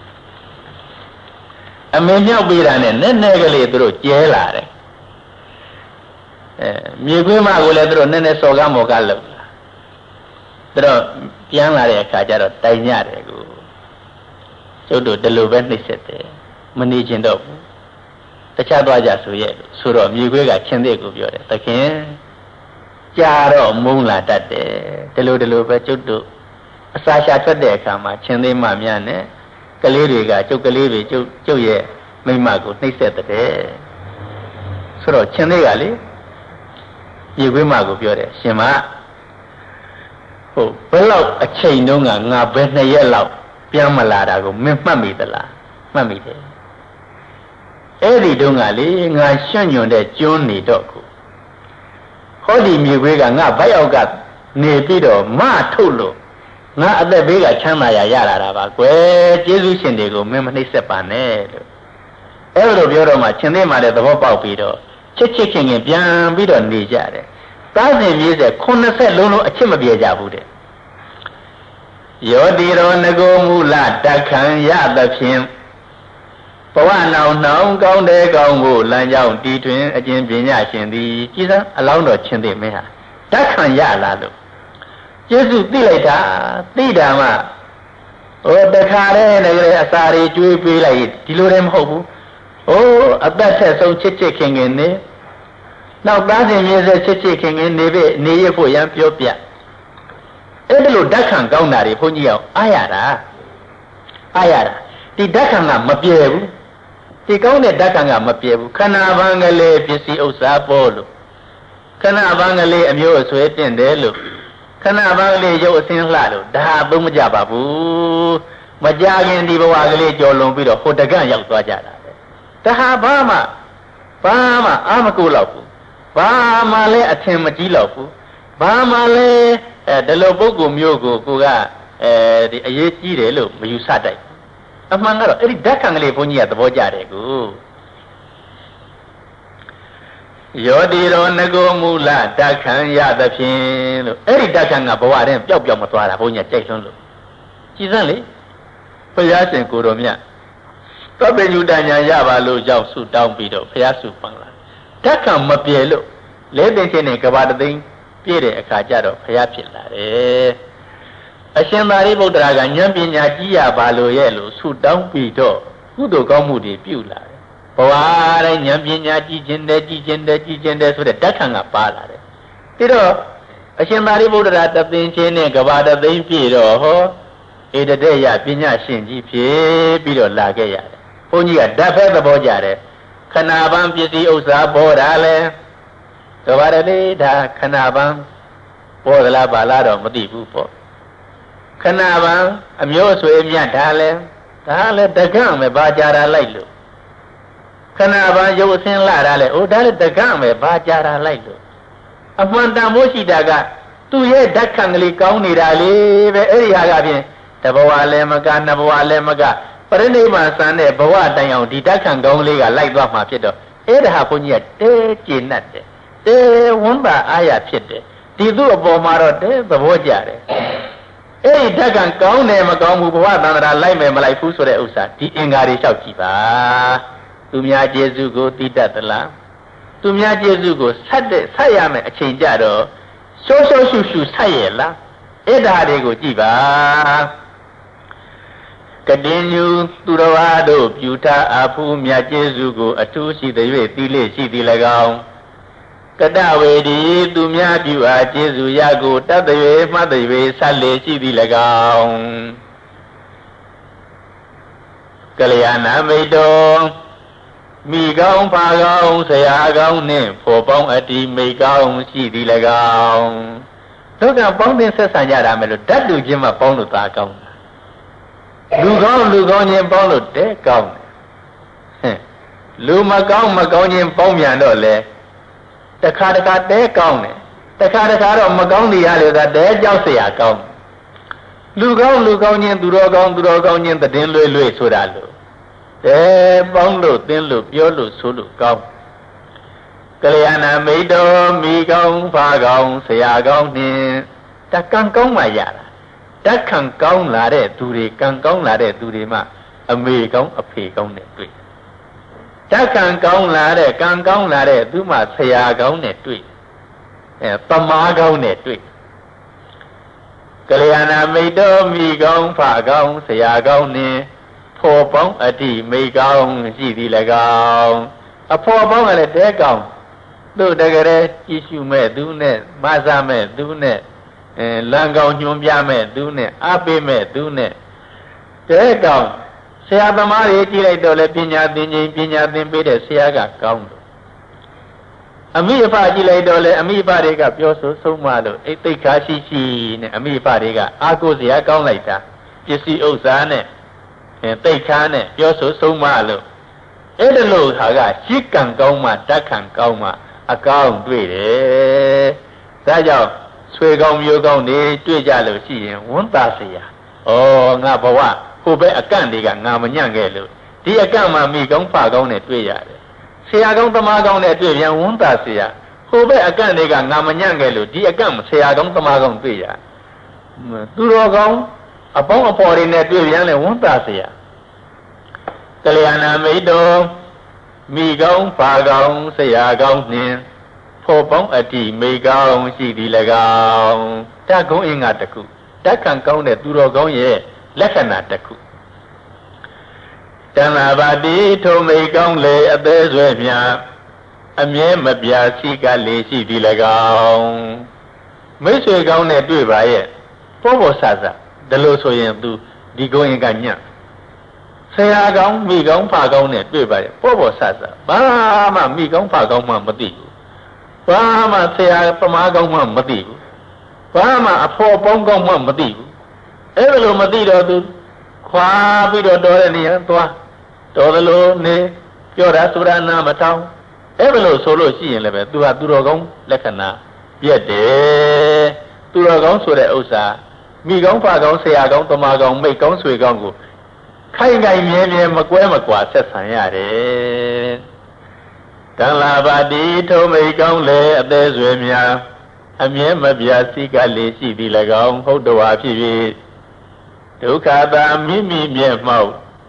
အမေမြောက်ပြီးတာနဲ့နည်းနည်းကလေးသူတို့ကျဲလာတယ်အဲမြေခွေးမကိုလည်းသူတို့နည်းနည်းစော်ကားမော်ကားလုပ်လာသူတို့ပြန်လာတဲ့အခါကျတော့တိုင်ကြတယ်ကိုကျုပ်တို့ဒီလိုပဲနှိမ့်ဆက်တယ်မနေချင်တော့ဘူးတခြားသွားကြဆိုရဲ့ဆိုတော့မြေခွေးကချင်းသေးကိုပြောတယ်သခင်ကြာတော့မုန်းလာတတ်တယ်ဒီလိုဒီလိုပဲကျုပ်တို့အစာရှာထွက်တဲ့အခါမှာချင်းသေးမများနဲ့ကလေးတွေကကျုပ်ကလေးတွေကျုပ်ကျုပ်ရဲ့မိမကိုနှိမ့်ဆက်တဲ့ဆိုတော့ချင်းသေးကလေမြေခွေးမကိုပြောတယ်ရှင်မဟုတ်ဘယ်လောက်အချိန်တုန်းကငါဘယ်နှစ်ရက်လောက်ပြန်မလာတာကိုမင်းမှတ်မိသလားမှတ်မိတယ်အဲ့ဒီတုန်းကလေငါရှွန့်ညွန်တဲ့ကျွန်းနေတော့ကိုဟောဒီမြေခွေးကငါဘိုက်အောက်ကနေပြီးတော့မထုတ်လို့ငါအသက်ဘေးကချမ်းသာရရလာတာပါကွယ်ကျေးဇူးရှင်တွေကိုမင်းမနှိမ့်ဆက်ပါနဲ့လို့အဲ့လိုပြောတော့မှချင်းသေးမှလည်းသဘောပေါက်ပြီးတော့ချစ်ချစ်ခင်ခင်ပြန်ပြီးတော့နေကြတယ်သားစဉ်မြေးဆက်ခုနှစ်ဆက်လုံးလုံးအချစ်မပြေကြဘူးတဲ့ယောတိရောငကိုမူလတခံရသဖြင့်ဘဝနောင်နှောင်းကောင်းတဲ့ကောင်းဖို့လမ်းကြောင်းတီထွင်အကျဉ်ပညာရှင်သည်ကြည်စမ်းအလောင်းတော်ချင်းသေးမင်းဟာတခံရလာလို့ကျေးဇူးသိလိုက်တာသိတာမှဟိုတခါတည်းလည်းအစာတွေကျွေးပေးလိုက်ဒီလိုတည်းမဟုတ်ဘူးဟိုအသက်ဆက်ဆုံးချစ်ချစ်ခင်ခင်နေနောက်သားစဉ်မြေဆက်ချစ်ချစ်ခင်ခင်နေပြီနေရဖို့ရန်ပြောပြအဲ့ဒါလို့ဓာတ်ခံကောင်းတာတွေဘုန်းကြီးအောင်အားရတာအားရတာဒီဓာတ်ခံကမပြေဘူးဒီကောင်းတဲ့ဓာတ်ခံကမပြေဘူးခန္ဓာဘံကလေးပစ္စည်းဥစ္စာပေါ်လို့ခန္ဓာဘံကလေးအမျိုးအဆွဲတင့်တယ်လို့ခန္ဓာဘံကလေးရုပ်အစင်းလှလို့ဒါဟာသုံးမကြပါဘူးမကြခင်ဒီဘဝကလေးကြော်လွန်ပြီးတော့ဟိုတကန့်ရောက်သွားကြတာပဲဒါဟာဘာမှဘာမှအာမကူတော့ဘူးဘာမှလည်းအထင်မကြီးတော့ဘူးဘာမှလည်းအဲဒီလိုပုဂ္ဂိုလ်မျိုးကိုကိုကအဲဒီအရေးကြီးတယ်လို့မယူဆတတ်အမှန်ကတော့အဲ့ဒီဓာတ်ခံကလေးဘုန်းကြီးကသဘောကျတယ်ကိုယောတိရောငကိုမူလဓာတ်ခံရသဖြင့်လို့အဲ့ဒီဓာတ်ခံကဘဝတည်းပျောက်ပျောက်မသွားတာဘုန်းကြီးကြိုက်ဆုံးလို့ကြည်စမ်းလေဘုရားရှင်ကိုတော်မြတ်သောပညုတညာရပါလို့ကြောင့်ဆုတောင်းပြီးတော့ဘုရားဆုပန်လာဓက္ခံမပြေလို့လဲသိချင်းနဲ့ကဘာတသိန်းပြည့်တဲ့အခါကျတော့ဘုရားဖြစ်လာတယ်အရှင်သာရိပုတ္တရာကဉာဏ်ပညာကြီးရပါလို့ရဲ့လို့ဆုတောင်းပြီးတော့ကုသိုလ်ကောင်းမှုတွေပြုလာတယ်ဘဝတိုင်းဉာဏ်ပညာကြီးခြင်းတဲ့ကြီးခြင်းတဲ့ကြီးခြင်းတဲ့ဆိုတဲ့ဓက္ခံကပါလာတယ်ပြီးတော့အရှင်သာရိပုတ္တရာတသိန်းချင်းနဲ့ကဘာတသိန်းပြည့်တော့ဟောဧတတေယပညာရှင်ကြီးဖြစ်ပြီးတော့လာခဲ့ရတယ်ဘုန်းကြီးကဓာတ်ဖဲသဘောကြတယ်ခဏပန်းပစ္စည်းဥစ္စာပေါ်တာလဲကဘာတလေဒါခဏပန်းပေါ်သလားပါလားတော့မသိဘူးပေါ့ခဏပန်းအမျိုးဆွေမြတ်ဒါလဲဒါလဲတကန့်ပဲဘာကြတာလိုက်လို့ခဏပန်းရုပ်အစင်းလာတာလဲအိုဒါလဲတကန့်ပဲဘာကြတာလိုက်လို့အမှန်တန်မိုးရှိတာကသူ့ရဲ့ဓာတ်ခံကလေးကောင်းနေတာလေပဲအဲ့ဒီဟာကဖြင့်တဘဝလည်းမကနှစ်ဘဝလည်းမကပရိနိဗ္ဗာန်ဆန်တဲ့ဘဝတိုင်အောင်ဒီဓာတ်ခံကောင်းလေးကလိုက်သွားမှာဖြစ်တော့အဲ့ဒါဟာဘုန်းကြီးကတဲကျဉ်တ်တယ်တဲဝန်းပါအားရဖြစ်တယ်ဒီသူ့အပေါ်မှာတော့တဲသဘောကျတယ်အဲ့ဒီဓာတ်ခံကောင်းတယ်မကောင်းဘူးဘဝသန္တရာလိုက်မယ်မလိုက်ဘူးဆိုတဲ့ဥစ္စာဒီအင်္ဂါတွေလျှောက်ကြည့်ပါသူများကျေးဇူးကိုသိတတ်သလားသူများကျေးဇူးကိုဆက်တဲ့ဆက်ရမယ်အချိန်ကြတော့ရှောရှောရှုရှုဆက်ရလားအဲ့ဒါတွေကိုကြည့်ပါကတိညူသူတော်ဘာတို့ပြုထားအဖူးမြတ်ကျေးဇူးကိုအထူးရှိသည်၍သီလေရှိသည်၎င်းကတဝေဒီသူများပြုအားကျေးဇူးရကိုတတ်သည်မှတ်သည်ဆက်လေရှိသည်၎င်းကလျာဏမိတ်တော်မိကောင်းဖာကောင်းဆရာကောင်းနှင့်ဖော်ပေါင်းအတ္တိမိတ်ကောင်းရှိသည်၎င်းတို့ကပေါင်းတင်ဆက်ဆံကြတာမယ်လို့ဓာတ်တူချင်းမှပေါင်းလို့သာကောင်းလူကောင်းလူကောင်းချင်းပေါင်းလို့တဲကောင်းတယ်လူမကောင်းမကောင်းချင်းပေါင်းပြန်တော့လေတခါတခါတဲကောင်းတယ်တခါတခါတော့မကောင်းသေးရလေသာတဲကြောက်เสียကောင်းလူကောင်းလူကောင်းချင်းသူတော်ကောင်းသူတော်ကောင်းချင်းတည်င်းလွဲလွဲဆိုတာလို့တဲပေါင်းလို့တင်းလို့ပြောလို့ဆိုလို့ကောင်းကလျာဏမိတ်တော်မိကောင်းဖာကောင်းဆရာကောင်းနှင့်တကံကောင်းမှရတာဓာတ်ခံကောင်းလာတဲ့သူတွေကံကောင်းလာတဲ့သူတွေမှအမေကောင်းအဖေကောင်းနဲ့တွေ့ဓာတ်ခံကောင်းလာတဲ့ကံကောင်းလာတဲ့သူမှဆရာကောင်းနဲ့တွေ့အဲပမာကောင်းနဲ့တွေ့ကလျာဏမိတ်တော်မိကောင်းဖကောင်းဆရာကောင်းနဲ့ဖော်ပေါင်းအတ္တိမိကောင်းရှိသည်၎င်းအဖော်ပေါင်းကလည်းတဲကောင်းသူ့တကယ်ကြည့်ရှုမဲ့သူနဲ့မဆာမဲ့သူနဲ့အဲလမ်းကောင်းညွှန်ပြမဲ့သူနဲ့အားပေးမဲ့သူနဲ့တဲကောင်းဆရာသမားတွေကြည့်လိုက်တော့လေပညာသင်ခြင်းပညာသင်ပေးတဲ့ဆရာကကောင်းတယ်အမိအဖကြည့်လိုက်တော့လေအမိအဖတွေကပြောဆိုဆုံးမလို့အိတ်သိခါရှိရှိနဲ့အမိအဖတွေကအာကိုစရာကောင်းလိုက်တာပစ္စည်းဥစ္စာနဲ့အဲသိခါနဲ့ပြောဆိုဆုံးမလို့အဲ့ဒါလို့ဟာကရှိကံကောင်းမှဓာတ်ခံကောင်းမှအကောင်းတွေ့တယ်ဒါကြောင့်ဆွေကောင်းမျိုးကောင်းတွေတွေ့ကြလို့ရှိရင်ဝန်းသာเสียဩငါဘဝဟိုဘက်အကန့်တွေကငါမညံ့ခဲ့လို့ဒီအကန့်မှာမိကောင်းဖကောင်းနဲ့တွေ့ရတယ်ဆရာကောင်းသမားကောင်းနဲ့တွေ့ပြန်ဝန်းသာเสียဟိုဘက်အကန့်တွေကငါမညံ့ခဲ့လို့ဒီအကန့်ဆရာကောင်းသမားကောင်းတွေ့ရသူတော်ကောင်းအပေါင်းအဖော်တွေနဲ့တွေ့ပြန်လဲဝန်းသာเสียကလျာဏမိတ်တော်မိကောင်းဖကောင်းဆရာကောင်းနှင့်ဖော်ပေါင်းအတ္တိမိကောင်းရှိသည်၎င်းဓာတ်ကုန်းအင်္ဂါတစ်ခုဓာတ်ခံကောင်းတဲ့သူတော်ကောင်းရဲ့လက္ခဏာတစ်ခုတဏ္ဍာပါတိထိုမိကောင်းလေအသေးဆွဲမြအမြဲမပြာစီကလေးရှိသည်၎င်းမိတ်ဆွေကောင်းနဲ့တွေ့ပါရဲ့ပေါ်ပေါ်ဆဆဒါလို့ဆိုရင်သူဒီကုန်းအင်္ဂါညံ့ဆရာကောင်းမိကောင်းဖကောင်းနဲ့တွေ့ပါရဲ့ပေါ်ပေါ်ဆဆဘာမှမိကောင်းဖကောင်းမှမသိဘူးဘာမှဆရာပမာကောင်းမှမသိဘူးဘာမှအဖော်ပေါင်းကောင်းမှမသိဘူးအဲ့ဒါလိုမသိတော့သူခွာပြီးတော့တော်တဲ့နေရာသွားတော်တယ်လို့နေပြောတာဆိုတာနာမထောင်အဲ့ဒါလိုဆိုလို့ရှိရင်လည်းပဲသူဟာသူတော်ကောင်းလက္ခဏာပြည့်တယ်သူတော်ကောင်းဆိုတဲ့ဥစ္စာမိကောင်းဖကောင်းဆရာကောင်းတမကောင်းမိတ်ကောင်းဆွေကောင်းကိုခိုင်ခိုင်မြဲမြဲမကွဲမကွာဆက်ဆံရတယ်တန်လာပါတိထုံးမိကောင်းလေအသေးဆွေများအမြဲမပြာစီကလေးရှိသည်၎င်းဟုတ်တော်ဖြစ်ဖြစ်ဒုက္ခသာမိမိမျက်မှောက်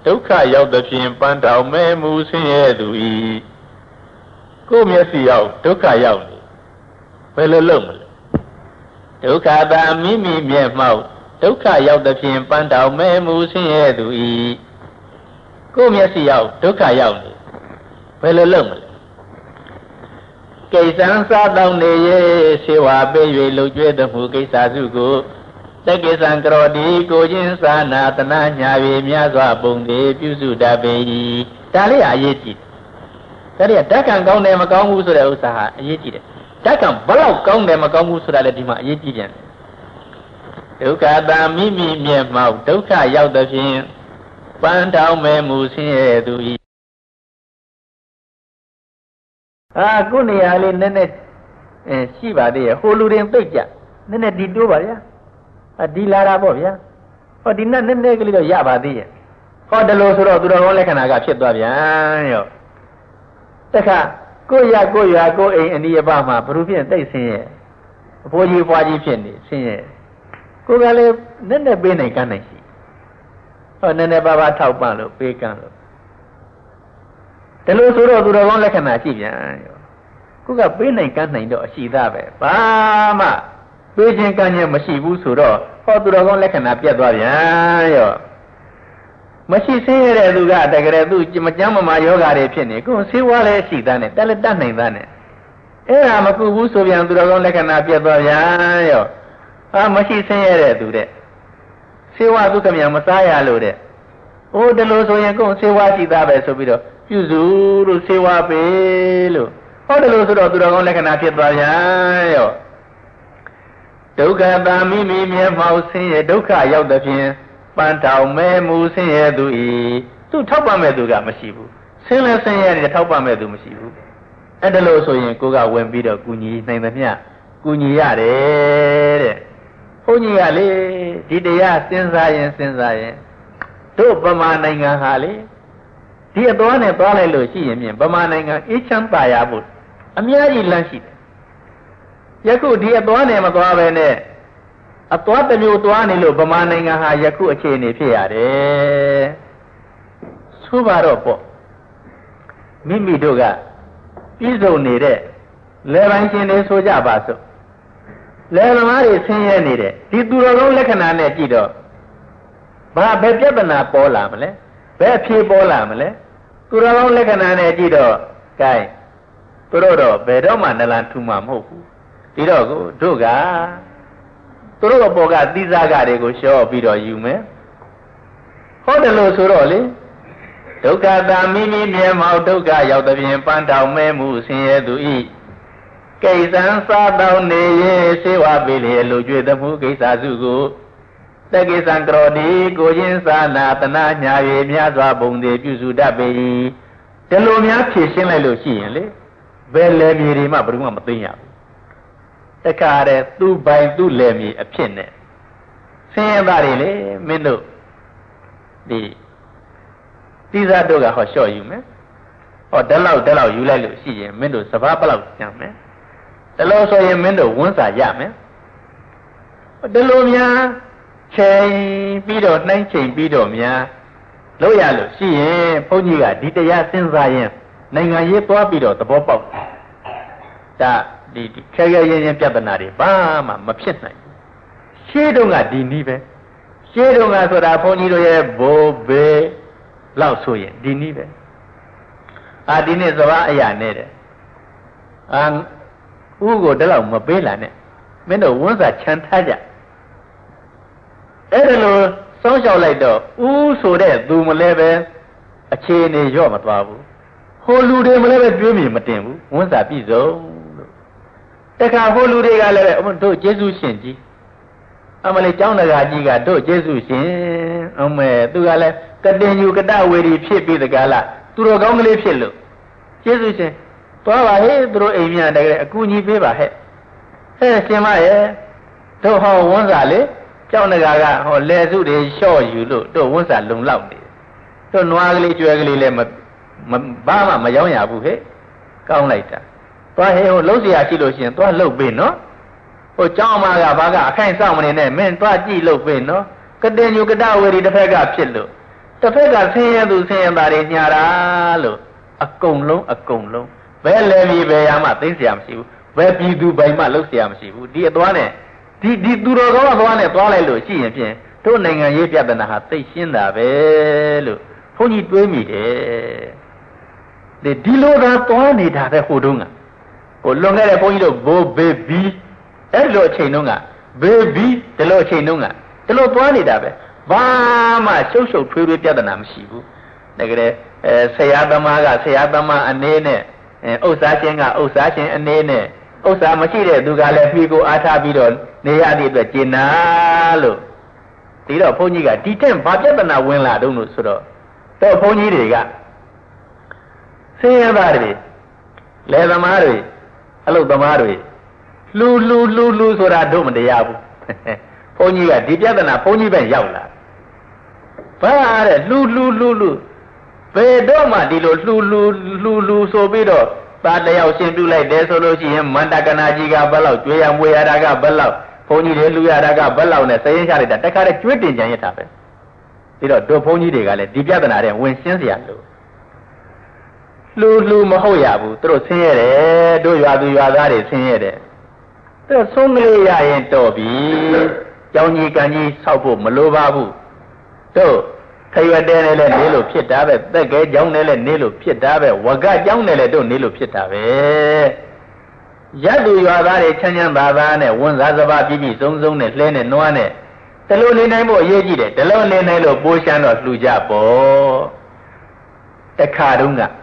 ဒုက္ခရောက်သဖြင့်ပန်းတောင်မဲမူဆင်းရဲသူဤကိုယ်မျက်စိရောက်ဒုက္ခရောက်နေဘယ်လိုလုပ်မလဲဒုက္ခသာမိမိမျက်မှောက်ဒုက္ခရောက်သဖြင့်ပန်းတောင်မဲမူဆင်းရဲသူဤကိုယ်မျက်စိရောက်ဒုက္ခရောက်နေဘယ်လိုလုပ်မလဲကိစ္စံစားတောင်းနေရဲ့စေဝါပေး၍လှုပ်ကြွသမှုကိစ္စစုကိုတက္ကိစ္စံကရောတိကိုချင်းသာနာတနာညာ၍မြတ်စွာဘုံသည်ပြုစုတတ်ပေ၏ဒါလေးအရေးကြီးတယ်ဒါလေးကဓာတ်ကံကောင်းတယ်မကောင်းဘူးဆိုတဲ့ဥစ္စာဟာအရေးကြီးတယ်ဓာတ်ကံဘလောက်ကောင်းတယ်မကောင်းဘူးဆိုတာလည်းဒီမှာအရေးကြီးပြန်တယ်ဒုက္ခတာမိမိမျက်မှောက်ဒုက္ခရောက်သဖြင့်ပန်းတောင်းမဲမူဆင်းရဲသူ၏အာခုနေရာလေးနည်းနည်းအဲရှိပါသေးရဲ့ဟိုလူတွေသိကြနည်းနည်းဒီတိုးပါဗျာအဒီလာတာပေါ့ဗျာဟောဒီနဲ့နည်းနည်းကလေးတော့ရပါသေးရဲ့ဟောတလို့ဆိုတော့သူတော်ကောင်းလက္ခဏာကဖြစ်သွားပြန်ရောတခါကိုရကိုရကိုအိမ်အနီးအပါးမှာဘ누구ဖြစ်တိတ်ဆင်းရဲ့အဖိုးကြီးဖွားကြီးဖြစ်နေဆင်းရဲ့ကိုကလည်းနည်းနည်းပေးနိုင်ကမ်းနိုင်ရှိဟောနည်းနည်းပါးပါးထောက်ပံ့လို့ပေးကမ်းလို့ဒါလို့ဆိုတော့သူတော်ကောင်းလက္ခဏာရှိပြန်ရောကိုကပေးနိုင်ကမ်းနိုင်တော့အရှိသားပဲဘာမှပေးခြင်းကမ်းခြင်းမရှိဘူးဆိုတော့ဟောသူတော်ကောင်းလက္ခဏာပြတ်သွားပြန်ရောမရှိဆင်းရဲတဲ့သူကတကယ်သူမကြမ်းမမာယောဂါတွေဖြစ်နေကိုယ်ဆေးဝါးလည်းရှိသားနဲ့တက်လည်းတတ်နိုင်သားနဲ့အဲ့ဒါမကူဘူးဆိုပြန်သူတော်ကောင်းလက္ခဏာပြတ်သွားပြန်ရောအာမရှိဆင်းရဲတဲ့သူတဲ့ဆေးဝါးသူကမြန်မစားရလို့တဲ့အိုးဒီလိုဆိုရင်ကိုယ်ဆေးဝါးရှိသားပဲဆိုပြီးတော့ပြုစုလို့ဆေးဝါးပေးလို့ဟောဒီလိုဆိုတော့သူတော်ကောင်းလက္ခဏာဖြစ်သွားပြန်ရောဒုက္ခတာမိမိမျက်မှောက်ဆင်းရဲဒုက္ခရောက်သဖြင့်ပန်းတောင်မဲမူဆင်းရဲသူဤသူထောက်ပံ့မဲ့သူကမရှိဘူးဆင်းလဲဆင်းရဲတယ်ထောက်ပံ့မဲ့သူမရှိဘူးအဲ့ဒါလို့ဆိုရင်ကိုကဝင်ပြီးတော့ကုညီနိုင်သမျှကုညီရတယ်တဲ့ဘုန်းကြီးကလေဒီတရားစဉ်းစားရင်စဉ်းစားရင်တို့ဗမာနိုင်ငံဟာလေဒီအသွားနဲ့သွားလိုက်လို့ရှိရင်ဖြင့်ဗမာနိုင်ငံအေးချမ်းပါရဖို့အများကြီးလမ်းရှိတယ်ယခုဒီအသွားနဲ့မသွားပဲနဲ့အသွားတစ်မျိုးသွားနေလို့ဗမာနိုင်ငံဟာယခုအခြေအနေဖြစ်ရတယ်ဆိုပါတော့ပေါ့မိမိတို့ကပြည်စုံနေတဲ့လယ်ပိုင်းရှင်တွေဆိုကြပါစို့လယ်သမားတွေဆင်းရဲနေတဲ့ဒီသူတော်ကောင်းလက္ခဏာနဲ့ကြည့်တော့ဘာဘယ်ပြဿနာပေါ်လာမလဲဘယ်အဖြေပေါ်လာမလဲသူတော်ကောင်းလက္ခဏာနဲ့ကြည့်တော့ gain သူတို့တော့ဘယ်တော့မှနလန်ထူမှာမဟုတ်ဘူးဒီတော့ကိုတို့ကသူတို့အပေါ်ကသီးစားကတွေကိုရှော့ပြီးတော့ယူမယ်ဟုတ်တယ်လို့ဆိုတော့လေဒုက္ခသာမိမိမျက်မှောက်ဒုက္ခရောက်တဲ့ပြင်ပန်းတောင်မဲမှုဆင်းရဲသူဤကိစ္စံစားတောင်းနေရင်စေဝါပေးလေလူကြွေသမှုကိစ္စစုကိုတက္ကိစ္စံကရောတိကိုချင်းသာနာတနာညာ၍မြတ်စွာဘုံသည်ပြုစုတတ်ပေ၏ဒီလိုများဖြည့်ရှင်းလိုက်လို့ရှိရင်လေဘယ်လေမြေတွေမှဘယ်သူမှမသိရဘူးတခါတည်းသူ့ပိုင်သူ့လေမြေအဖြစ်နဲ့ဆင်းရဲသားတွေလေမင်းတို့ဒီတိစားတို့ကဟောလျှော့ယူမယ်ဟောတလောက်တလောက်ယူလိုက်လို့ရှိရင်မင်းတို့စဘာဘလောက်ကျန်မယ်တလို့ဆိုရင်မင်းတို့ဝန်းစာရမယ်ဒီလိုများချိန်ပြီးတော့နှိုင်းချိန်ပြီးတော့များလို့ရလို့ရှိရင်ဘုန်းကြီးကဒီတရားစဉ်းစားရင်နိုင်ငံရေးသွားပြီးတော့သဘောပေါက်ဒါဒီခဲခဲရင်းရင်းပြဿနာတွေဘာမှမဖြစ်နိုင်ဘူးရှင်းတုန်းကဒီနည်းပဲရှင်းတုန်းကဆိုတာဘုန်းကြီးတို့ရဲ့ဘိုးဘေးလောက်ဆိုရင်ဒီနည်းပဲအာဒီနေ့စဘာအရာနဲ့တဲ့အာဥကိုတလောက်မပေးလာနဲ့မင်းတို့ဝန်းစာချမ်းထားကြအဲ့ဒါလို့စောင်းလျှောက်လိုက်တော့ဥဆိုတဲ့သူမလဲပဲအခြေအနေရော့မသွားဘူးဟိုလူတွေမလဲပဲတွေးမြင်မတင်ဘူးဝန်းစာပြည့်စုံလို့တခါဟိုလူတွေကလည်းအမတို့ကျေးဇူးရှင်ကြီးအမလေးကျောင်းတကာကြီးကတို့ကျေးဇူးရှင်အမေသူကလည်းကတင်ယူကတဝေဒီဖြစ်ပြီးတကားလားသူတော်ကောင်းကလေးဖြစ်လို့ကျေးဇူးရှင်သွားပါဟဲ့သူတို့အိမ်မြန်တကယ်အကူကြီးပေးပါဟဲ့ဟဲ့ရှင်မရဲ့တို့ဟောဝန်းစာလေကျောင်းတကာကဟောလဲစုတွေလျှော့ယူလို့တို့ဝန်းစာလုံလောက်နေတို့နွားကလေးကျွဲကလေးလည်းမဘာမှမရောင်းရဘူးဟဲ့ကောင်းလိုက်တာသွားဟဲ့ဟိုလှုပ်เสียရှိလို့ရှိရင်သွားလှုပ်ပေးနော်ဟိုကျောင်းအမကဘာကအခိုင်စောင့်မနေနဲ့မင်းသွားကြည့်လှုပ်ပေးနော်ကတင်ယူကတဝေဒီတစ်ဖက်ကဖြစ်လို့ရတစ်ဖက်ကဆင်းရဲသူဆင်းရဲသားတွေညာတာလို့အကုန်လုံးအကုန်လုံးဘယ်လဲပြီးဘယ်ရမှသိစရာမရှိဘူးဘယ်ပြည်သူပိုင်မှလုပ်စရာမရှိဘူးဒီအသွားနဲ့ဒီဒီသူတော်ကောင်းအသွားနဲ့သွားလိုက်လို့ရှိရင်ဖြင့်တို့နိုင်ငံရေးပြဿနာဟာသိရှင်းတာပဲလို့ဘုန်းကြီးတွေးမိတယ်ဒီဒီလိုသာသွားနေတာပဲဟိုတုန်းကဟိုလွန်ခဲ့တဲ့ဘုန်းကြီးတို့ဘိုးဘေဘီအဲ့လိုအချိန်တုန်းကဘေဘီဒီလိုအချိန်တုန်းကဒီလိုသွားနေတာပဲဘာမှရှုပ်ရှုပ်ထွေးထွေးပြဿနာမရှိဘူးတကယ်အဲဆရာသမားကဆရာသမားအနေနဲ့ဥစ္စာချင်းကဥစ္စာချင်းအနေနဲ့ဥစ္စာမရှိတဲ့သူကလည်းပြီးကိုအားထားပြီးတော့နေရတဲ့အတွက်ကျင်နာလို့ဒီတော့ဘုန်းကြီးကဒီတဲ့ဘာပြဿနာဝင်လာတုံးလို့ဆိုတော့တော့ဘုန်းကြီးတွေကဆင်းရဲသားတွေလယ်သမားတွေအလုပ်သမားတွေလူလူလူလူဆိုတာတို့မတရားဘူးဘုန်းကြီးကဒီပြဿနာဘုန်းကြီးပဲရောက်လာဘာတဲ့လူလူလူလူဘယ်တော့မှဒီလိုလူလူလူလူဆိုပြီးတော့သားတယောက်ရှင်းပြလိုက်တယ်ဆိုလို့ရှိရင်မန္တကနာကြီးကဘယ်လောက်ကျွေးရမွေရတာကဘယ်လောက်ဘုန်းကြီးတွေလူရတာကဘယ်လောက်နဲ့စရင်ချလိုက်တာတခါတည်းကျွေးတင်ကြရတာပဲပြီးတော့တို့ဘုန်းကြီးတွေကလည်းဒီပြဿနာတွေဝင်ရှင်းစရာလို့လူလူမဟုတ်ရဘူးသူတို့ဆင်းရဲတယ်တို့ရွာသူရွာသားတွေဆင်းရဲတယ်သူတို့ဆုံးမလေးရရင်တော့ပြီကြောင်းကြီးကံကြီးဆောက်ဖို့မလိုပါဘူးတို့ခရွက်တဲနဲ့လည်းနေလို့ဖြစ်တာပဲသက်ကဲကြောင်းနဲ့လည်းနေလို့ဖြစ်တာပဲဝကကြောင်းနဲ့လည်းတို့နေလို့ဖြစ်တာပဲရတ်သူရွာသားတွေချမ်းချမ်းသာသာနဲ့ဝန်စားစပါးပြည့်ပြည့်စုံစုံနဲ့လှဲနဲ့နွားနဲ့တလို့နေနိုင်ဖို့အရေးကြီးတယ်တလို့နေနိုင်လို့ပိုးရှမ်းတော့လှူကြပေါ့တခါတုန်းက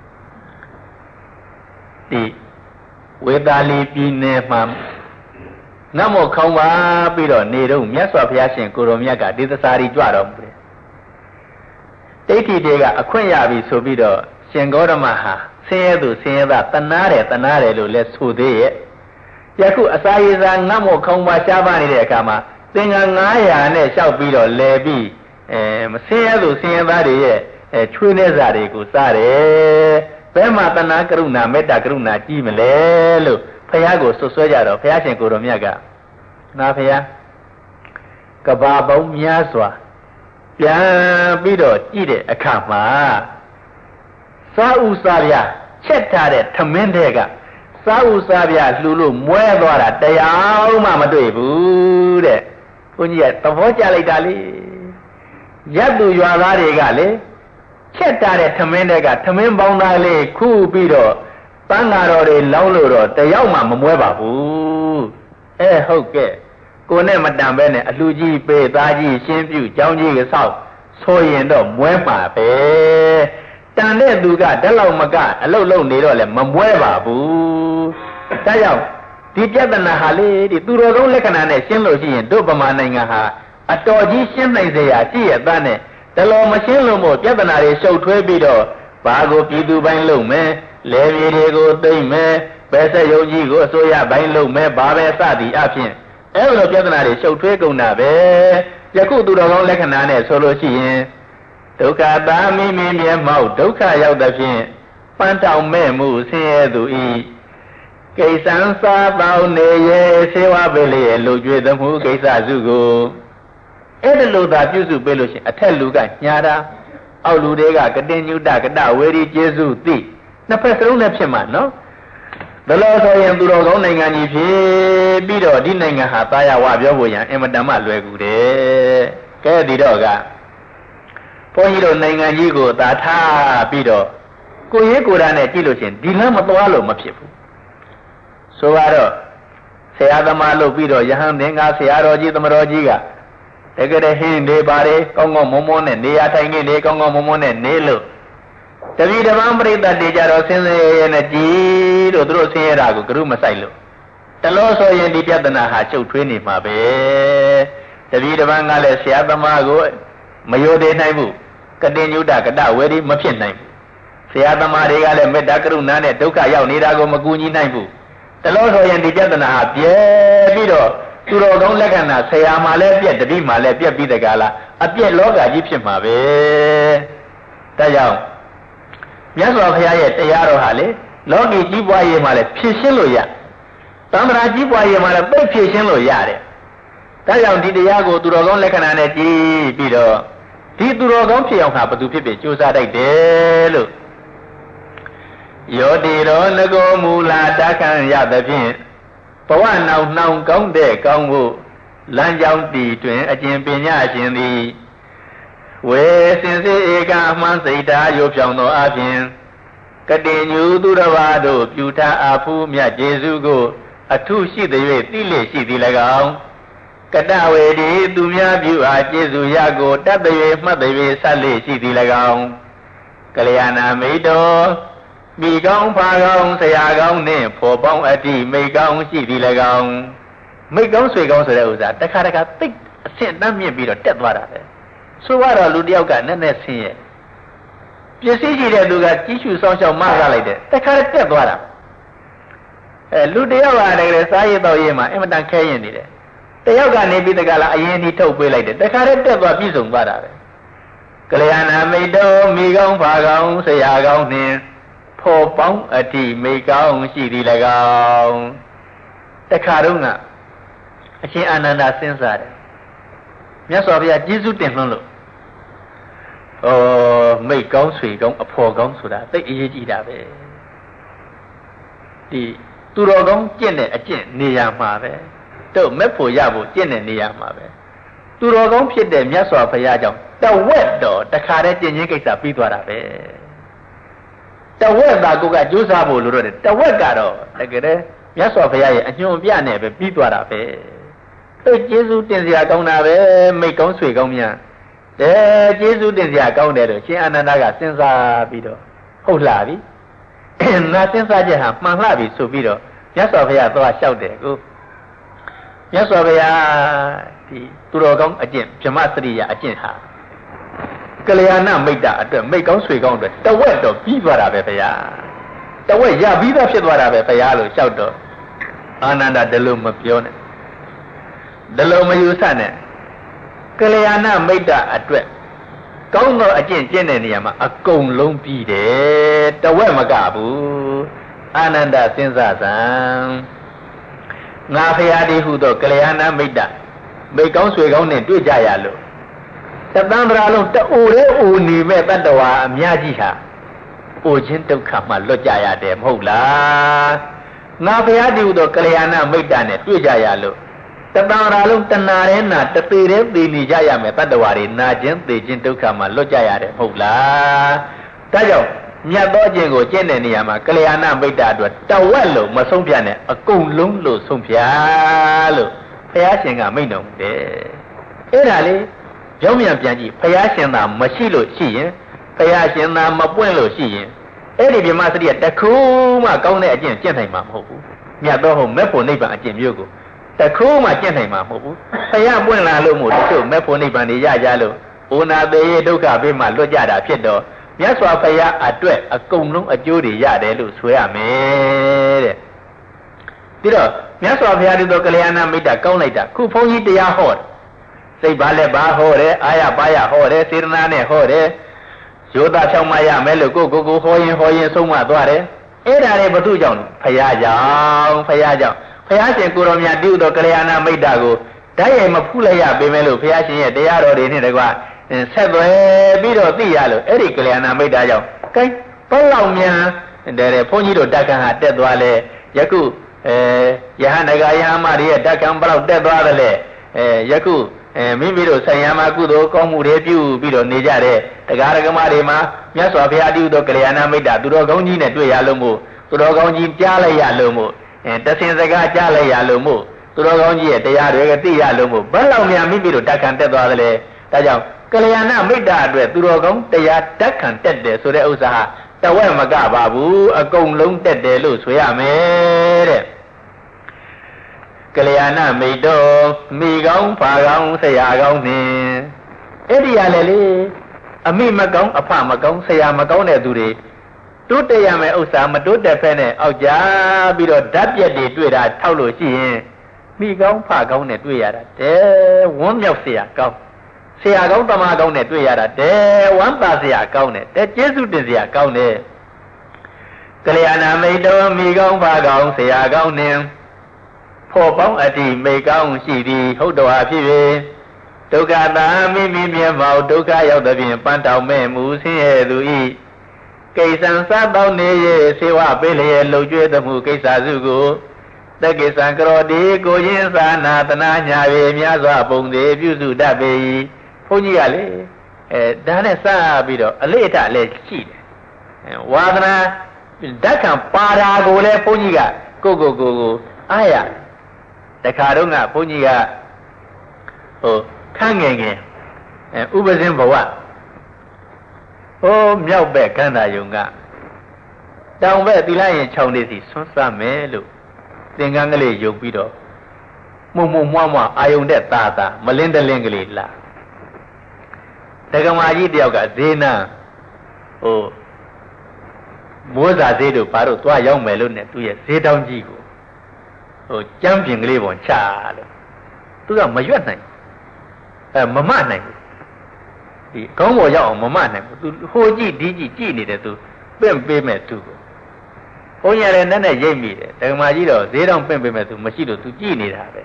ဒီဝေသာလီပြည်နယ်မှာငတ်မော့ခေါင်းပါပြီးတော့နေတော့မြတ်စွာဘုရားရှင်ကိုရောမြတ်ကဒေသစာရီကြွတော်မူတယ်ဒိဋ္ဌိတွေကအခွင့်ရပြီဆိုပြီးတော့ရှင်ဂေါတမဟာဆင်းရဲသူဆင်းရဲသားတနာတယ်တနာတယ်လို့လဲဆိုသေးရဲ့ယခုအစာရည်စာငတ်မော့ခေါင်းပါရှားပါနေတဲ့အခါမှာသင်္ကန်း၅ရာနဲ့လျှောက်ပြီးတော့လဲပြီးအဲမဆင်းရဲသူဆင်းရဲသားတွေရဲ့အဲချွေးနေစားတွေကိုစားတယ်ဘယ်မှာတဏှာကရုဏာမေတ္တာကရုဏာကြီးမလဲလို့ဘုရားကိုဆွဆွဲကြတော့ဘုရားရှင်ကိုတော်မြတ်ကနာဘုရားကဘာပေါင်းများစွာပြန်ပြီးတော့ကြည့်တဲ့အခါမှာစားဥစားပြချက်ထားတဲ့ထမင်းတွေကစားဥစားပြလှူလို့မွဲသွားတာတရားမှမတွေ့ဘူးတဲ့ဘုန်းကြီးကသဘောကျလိုက်တာလေရပ်သူရွာသားတွေကလေချက်ထားတဲ့ထမင်းတွေကထမင်းပေါင်းသားလေးခူးပြီးတော့ပန်းနာတော်တွေလောင်းလို့တော့တယောက်မှမမွဲပါဘူးအဲဟုတ်ကဲ့ကိုနဲ့မတန်ပဲနဲ့အလှကြီးပေးသားကြီးရှင်းပြကြောင်းကြီးကဆောက်ဆိုရင်တော့မွဲပါပဲတန်တဲ့သူကဓာတ်လောက်မကအလုတ်လုံနေတော့လဲမမွဲပါဘူးဒါကြောင့်ဒီပြဿနာဟာလေဒီသူတော်ကောင်းလက္ခဏာနဲ့ရှင်းလို့ရှိရင်တို့ဗမာနိုင်ငံဟာအတော်ကြီးရှင်းနိုင်စရာရှိရတဲ့နဲ့တလောမရှင်းလို့မို့ပြဿနာတွေရှုပ်ထွေးပြီးတော့ဘာကိုပြည်သူပိုင်းလုပ်မယ်လဲမြေတွေကိုသိမ့်မယ်ဘယ်ဆက်ယုံကြီးကိုအစိုးရပိုင်းလုပ်မယ်ဘာပဲစသည်အဖြစ်အဲ့လိုပြဿနာတွေရှုပ်ထွေးကုန်တာပဲယခုသူတော်ကောင်းလက္ခဏာနဲ့ဆိုလို့ရှိရင်ဒုက္ခသာမိမိမျက်မှောက်ဒုက္ခရောက်သဖြင့်ပန်းတောင်မဲ့မှုဆင်းရဲသူဤကိစ္စံစားပေါင်းနေရဲ့ဆေဝပေးလျက်လူကျွေးသမှုကိစ္စစုကိုအဲ့ဒါလို့သာပြုစုပေးလို့ရှိရင်အထက်လူကညာတာအောက်လူတွေကကတင်ညုတကတဝေရီကျေစုသိနှစ်ဖက်စလုံးနဲ့ဖြစ်မှာနော်ဒါလို့ဆိုရင်သူတော်ကောင်းနိုင်ငံကြီးဖြစ်ပြီးတော့ဒီနိုင်ငံဟာသာယာဝပြောဖို့ရန်အင်မတန်မှလွယ်ကူတယ်ကဲဒီတော့ကဘုန်းကြီးတို့နိုင်ငံကြီးကိုသာထားပြီးတော့ကိုရေးကိုယ်တာနဲ့ကြည့်လို့ရှိရင်ဒီလမ်းမသွားလို့မဖြစ်ဘူးဆိုတော့ဆရာသမားလုပ်ပြီးတော့ယဟန်သင်္ကာဆရာတော်ကြီးသမတော်ကြီးကတကယ်ဟင်းနေပါတယ်ကောင်းကောင်းမွန်မွန်နဲ့နေရာထိုင်ခင်းနေကောင်းကောင်းမွန်မွန်နဲ့နေလို့တပည့်တပန်းပြိတ္တတေကြတော့ဆင်းရဲရဲနဲ့ကြည်လို့သူတို့ဆင်းရဲတာကိုကရုမဆိုင်လို့တလို့ဆိုရင်ဒီပြဿနာဟာချုပ်ထွေးနေမှာပဲတပည့်တပန်းကလည်းဆရာသမားကိုမယိုသေးနိုင်ဘူးကတင်ညုတကတဝေရီမဖြစ်နိုင်ဘူးဆရာသမားတွေကလည်းမေတ္တာကရုဏာနဲ့ဒုက္ခရောက်နေတာကိုမကူညီနိုင်ဘူးတလို့ဆိုရင်ဒီပြဿနာဟာပြဲပြီးတော့သူတော်ကောင်းလက္ခဏာဆရာမှလည်းပြက်တတိမှလည်းပြက်ပြီးတကလားအပြက်လောကကြီးဖြစ်မှာပဲဒါကြောင့်မြတ်စွာဘုရားရဲ့တရားတော်ဟာလေလောကီကြီးပွားရေးမှာလည်းဖြည့်ရှင်းလို့ရသံဃာကြီးပွားရေးမှာလည်းပိတ်ဖြည့်ရှင်းလို့ရတယ်ဒါကြောင့်ဒီတရားကိုသူတော်ကောင်းလက္ခဏာနဲ့ကြည်ပြီးတော့ဒဒီသူတော်ကောင်းဖြစ်အောင်ဟာဘသူဖြစ်ဖြစ်ကြိုးစားတတ်တယ်လို့ယောတိရောငကိုမူလာတခံရသဖြင့်ဘဝနောင်နှောင်ကောင်းတဲ့ကောင်းဖို့လမ်းကြောင်းတည်တွင်အကျင့်ပညာရှင်သည်ဝေစင်စေဧကအမှန်စိတ်ဓာရုပ်ဖြောင်းသောအပြင်ကတိညူသူတစ်ပါးတို့ပြုထားအဖူးမြတ်ကျေးဇူးကိုအထုရှိသည်၍သိလျက်ရှိသည်၎င်းကတဝေဒီသူများပြုအားကျေးဇူးရကိုတတ်သည်မှတ်သည်ဆက်လျက်ရှိသည်၎င်းကလျာဏမိတ်တော်မိကောင်းဖာကောင်းဆရာကောင်းနှင့်ဖော်ပေါင်းအတ္တိမိကောင်းရှိသည်၎င်းမိကောင်းဆွေကောင်းဆိုတဲ့ဥစ္စာတခါတခါသိအဆင့်တန်းမြင့်ပြီးတော့တက်သွားတာပဲဆိုတော့လူတယောက်ကနဲ့နဲ့ဆင်းရဲ့ပစ္စည်းရှိတဲ့လူကကြီးစုဆောင်ရှောက်မကားလိုက်တယ်တခါတက်သွားတာအဲလူတယောက်ကတကယ်စားရတော့ရေးမှာအင်မတန်ခဲရင်နေတယ်တယောက်ကနေပြီးတကလားအရင်ဒီထုတ်ပေးလိုက်တယ်တခါတက်သွားပြည့်စုံသွားတာပဲကလျာဏမိတ်တော်မိကောင်းဖာကောင်းဆရာကောင်းနှင့်ဖော်ပေါင်းအတ္တိမိကောင်းရှိသည်၎င်းတခါတော့ကအရှင်အာနန္ဒာစဉ်းစားတယ်မြတ်စွာဘုရားကျေးဇူးတင်လွန်းလို့ဩမိကောင်းဆွေကောင်းအဖော်ကောင်းဆိုတာသိအရေးကြီးတာပဲဒီသူတော်ကောင်းကျင့်တဲ့အကျင့်နေရာမှာပဲတို့မဲ့ဖို့ရဖို့ကျင့်တဲ့နေရာမှာပဲသူတော်ကောင်းဖြစ်တဲ့မြတ်စွာဘုရားကြောင့်တဝက်တော်တခါတည်းကျင့်ချင်းကိစ္စပြီးသွားတာပဲတဝက်သာကိုကကြိုးစားဖို့လို့တော့တဝက်ကတော့တကယ်တည်းမြတ်စွာဘုရားရဲ့အညွှန်ပြနဲ့ပဲပြီးသွားတာပဲတို့ကျေးဇူးတင်စရာကောင်းတာပဲမိတ်ကောင်းဆွေကောင်းများတဲကျေးဇူးတင်စရာကောင်းတယ်လို့ရှင်အာနန္ဒာကစဉ်းစားပြီးတော့ဟုတ်လားပြီငါစဉ်းစားချက်ဟာမှန်လှပြီဆိုပြီးတော့မြတ်စွာဘုရားသွားလျှောက်တယ်ကိုမြတ်စွာဘုရားဒီသူတော်ကောင်းအကျင့်ဗြဟ္မစရိယအကျင့်ဟာကလျာဏမိတ်တာအတွက်မိတ်ကောင်းဆွေကောင်းအတွက်တဝက်တော့ပြီးသွားတာပဲဘုရားတဝက်ရပြီးသားဖြစ်သွားတာပဲဘုရားလို့လျှောက်တော့အာနန္ဒာဒီလိုမပြောနဲ့ဒီလိုမယူဆနဲ့ကလျာဏမိတ်တာအတွက်ကောင်းသောအကျင့်ကျင့်တဲ့နေရာမှာအကုန်လုံးပြီးတယ်တဝက်မကဘူးအာနန္ဒာစဉ်းစားစမ်းငါဖရာဒီဟုသောကလျာဏမိတ်တာမိတ်ကောင်းဆွေကောင်းနဲ့တွေ့ကြရလို့တသံ္ဍရာလုံးတူရဲအိုနေမဲ့တတ္တဝါအများကြီးဟာအိုခြင်းဒုက္ခမှလွတ်ကြရတယ်မဟုတ်လားငါဖရာဒီဟုသောကလျာဏမိတ်တာနဲ့တွေ့ကြရလို့တသံ္ဍရာလုံးတဏှာရဲနာတသေးရဲသိနေကြရမယ်တတ္တဝါတွေနာခြင်းသိခြင်းဒုက္ခမှလွတ်ကြရတယ်မဟုတ်လားဒါကြောင့်မြတ်သောခြင်းကိုကျင့်တဲ့နေရာမှာကလျာဏမိတ်တာအတွက်တဝက်လို့မဆုံးဖြတ်နဲ့အကုန်လုံးလို့ဆုံးဖြတ်လို့ဘုရားရှင်ကမိန့်တော်မူတယ်အဲ့ဒါလေကြောင်းမြန်ပြန်ကြည့်ဘုရားရှင်သာမရှိလို့ရှိရင်ဘုရားရှင်သာမပွင့်လို့ရှိရင်အဲ့ဒီဗြဟ္မစရိယတခုမှကောင်းတဲ့အကျင့်ကျင့်နိုင်မှာမဟုတ်ဘူးမြတ်သောဟုတ်မဲ့ဖို့နိဗ္ဗာန်အကျင့်မျိုးကိုတခုမှကျင့်နိုင်မှာမဟုတ်ဘူးဘုရားပွင့်လာလို့မို့တချို့မဲ့ဖို့နိဗ္ဗာန်တွေရကြလို့ဩနာသေးရဒုက္ခဘေးမှာလွတ်ကြတာဖြစ်တော့မြတ်စွာဘုရားအတွက်အကုန်လုံးအကျိုးတွေရတယ်လို့ဆိုရမယ်တဲ့ပြီးတော့မြတ်စွာဘုရားဒီတော့ကလျာဏမိတ်တာကောင်းလိုက်တာခုဘုန်းကြီးတရားဟောတယ်စိတ်ပါလဲပါဟောတယ်အာရပါရဟောတယ်စေတနာနဲ့ဟောတယ်ရိုးသားဖြောင်းမရမယ်လို့ကိုကိုကိုဟောရင်ဟောရင်ဆုံးမသွားတယ်အဲ့ဒါတွေဘု து ကြောင့်ဘုရားကြောင့်ဘုရားကြောင့်ဘုရားရှင်ကိုရောမြတ်ပြုတော်ကလျာဏမိတ်တာကိုဓာတ်ရိုက်မဖူးလိုက်ရပေမဲ့လို့ဘုရားရှင်ရဲ့တရားတော်တွေနဲ့တကွဆက်သွယ်ပြီးတော့သိရလို့အဲ့ဒီကလျာဏမိတ်တာကြောင့်ကဲဘယ်လောက်မြန်တဲ့ဘုန်းကြီးတို့တက္ကံဟာတက်သွားလဲယခုအဲယဟန်တကယဟမတွေရဲ့တက္ကံဘယ်လောက်တက်သွားတယ်လဲအဲယခုအဲမိမိတို့ဆိုင်ရာမှာကုသိုလ်ကောင်းမှုတွေပြုပြီးတော့နေကြတဲ့တရားဓမ္မတွေမှာမြတ်စွာဘုရားတည်သောကလျာဏမိတ်တာသူတော်ကောင်းကြီးနဲ့တွေ့ရလို့မို့သူတော်ကောင်းကြီးကြားလိုက်ရလို့မို့အဲတဆင်စကားကြားလိုက်ရလို့မို့သူတော်ကောင်းကြီးရဲ့တရားတွေကသိရလို့မို့ဘယ်လောက်များမိမိတို့တက္ကံတက်သွားတယ်လဲဒါကြောင့်ကလျာဏမိတ်တာအတွက်သူတော်ကောင်းတရားတက္ကံတက်တယ်ဆိုတဲ့ဥစ္စာဟာတဝက်မကပါဘူးအကုန်လုံးတက်တယ်လို့ဆိုရမယ်တဲ့ကလျာဏမိတ်တော်မိကောင်းဖာကောင်းဆရာကောင်းနှင့်အဲ့ဒီရလေလေအမိမကောင်းအဖမကောင်းဆရာမကောင်းတဲ့သူတွေတိုးတက်ရမယ်ဥစ္စာမတိုးတက်ဖဲနဲ့အောက်ကြပြီးတော့ဓာတ်ပြက်တွေတွေ့တာထောက်လို့ရှိရင်မိကောင်းဖာကောင်းနဲ့တွေ့ရတာတဲဝန်းမြောက်ဆရာကောင်းဆရာကောင်းတမကောင်းနဲ့တွေ့ရတာတဲဝမ်းသာဆရာကောင်းနဲ့တဲကျေးဇူးတင်ဆရာကောင်းနဲ့ကလျာဏမိတ်တော်မိကောင်းဖာကောင်းဆရာကောင်းနှင့်ဖော်ပေါင်းအတ္တိမိကောင်းရှိသည်ဟုတ်တော်အဖြစ်၍ဒုက္ခသာမိမိမျက်မှောက်ဒုက္ခရောက်သည်ဖြင့်ပန်းတောင်မဲ့မူဆင်းရဲသူဤကိစ္စံစားပေါင်းနေရဲ့စေဝပေးလျက်လှုပ်ကြွေးသမှုကိစ္စစုကိုတက္ကိစ္စံကရောတိကိုရင်းသာနာတနာညာပေများစွာပုံသေးပြုစုတတ်ပေ၏ဘုန်းကြီးကလေအဲဒါနဲ့စပြီးတော့အလေးအထလည်းရှိတယ်ဝါသနာဓာတ်ခံပါတာကိုလည်းဘုန်းကြီးကကိုကိုကိုကိုအားရတခါတော့ကဘုန်းကြီးကဟိုခန့်ငယ်ငယ်အဲဥပဇင်းဘဝဟိုမြောက်ဘက်ကန္တာယုံကတောင်ဘက်သီလရင်ခြောင်လေးစီဆွန်းစားမယ်လို့သင်္ကန်းကလေးယုံပြီးတော့မှုံမှုံမွားမွားအာယုံတဲ့ตาตาမလင်းတလင်းကလေးလာဒကမာကြီးတယောက်ကဈေးနာဟိုမိုးစာဈေးတို့ဘာတို့သွားရောက်မယ်လို့နဲ့သူရဲ့ဈေးတောင်းကြီးကိုဟိုကြမ်းပြင်ကလေးပေါ်ချလို့သူကမရွက်နိုင်အဲမမနိုင်ဘူးဒီကောင်းပေါ်ရောက်အောင်မမနိုင်ဘူးသူဟိုကြည့်ဒီကြည့်ကြည့်နေတယ်သူပင့်ပေးမဲ့သူကိုဘုန်းကြီးလည်းနဲ့နဲ့ရိပ်မိတယ်ဒကမာကြီးတော့ဈေးတောင်းပင့်ပေးမဲ့သူမရှိလို့သူကြည့်နေတာပဲ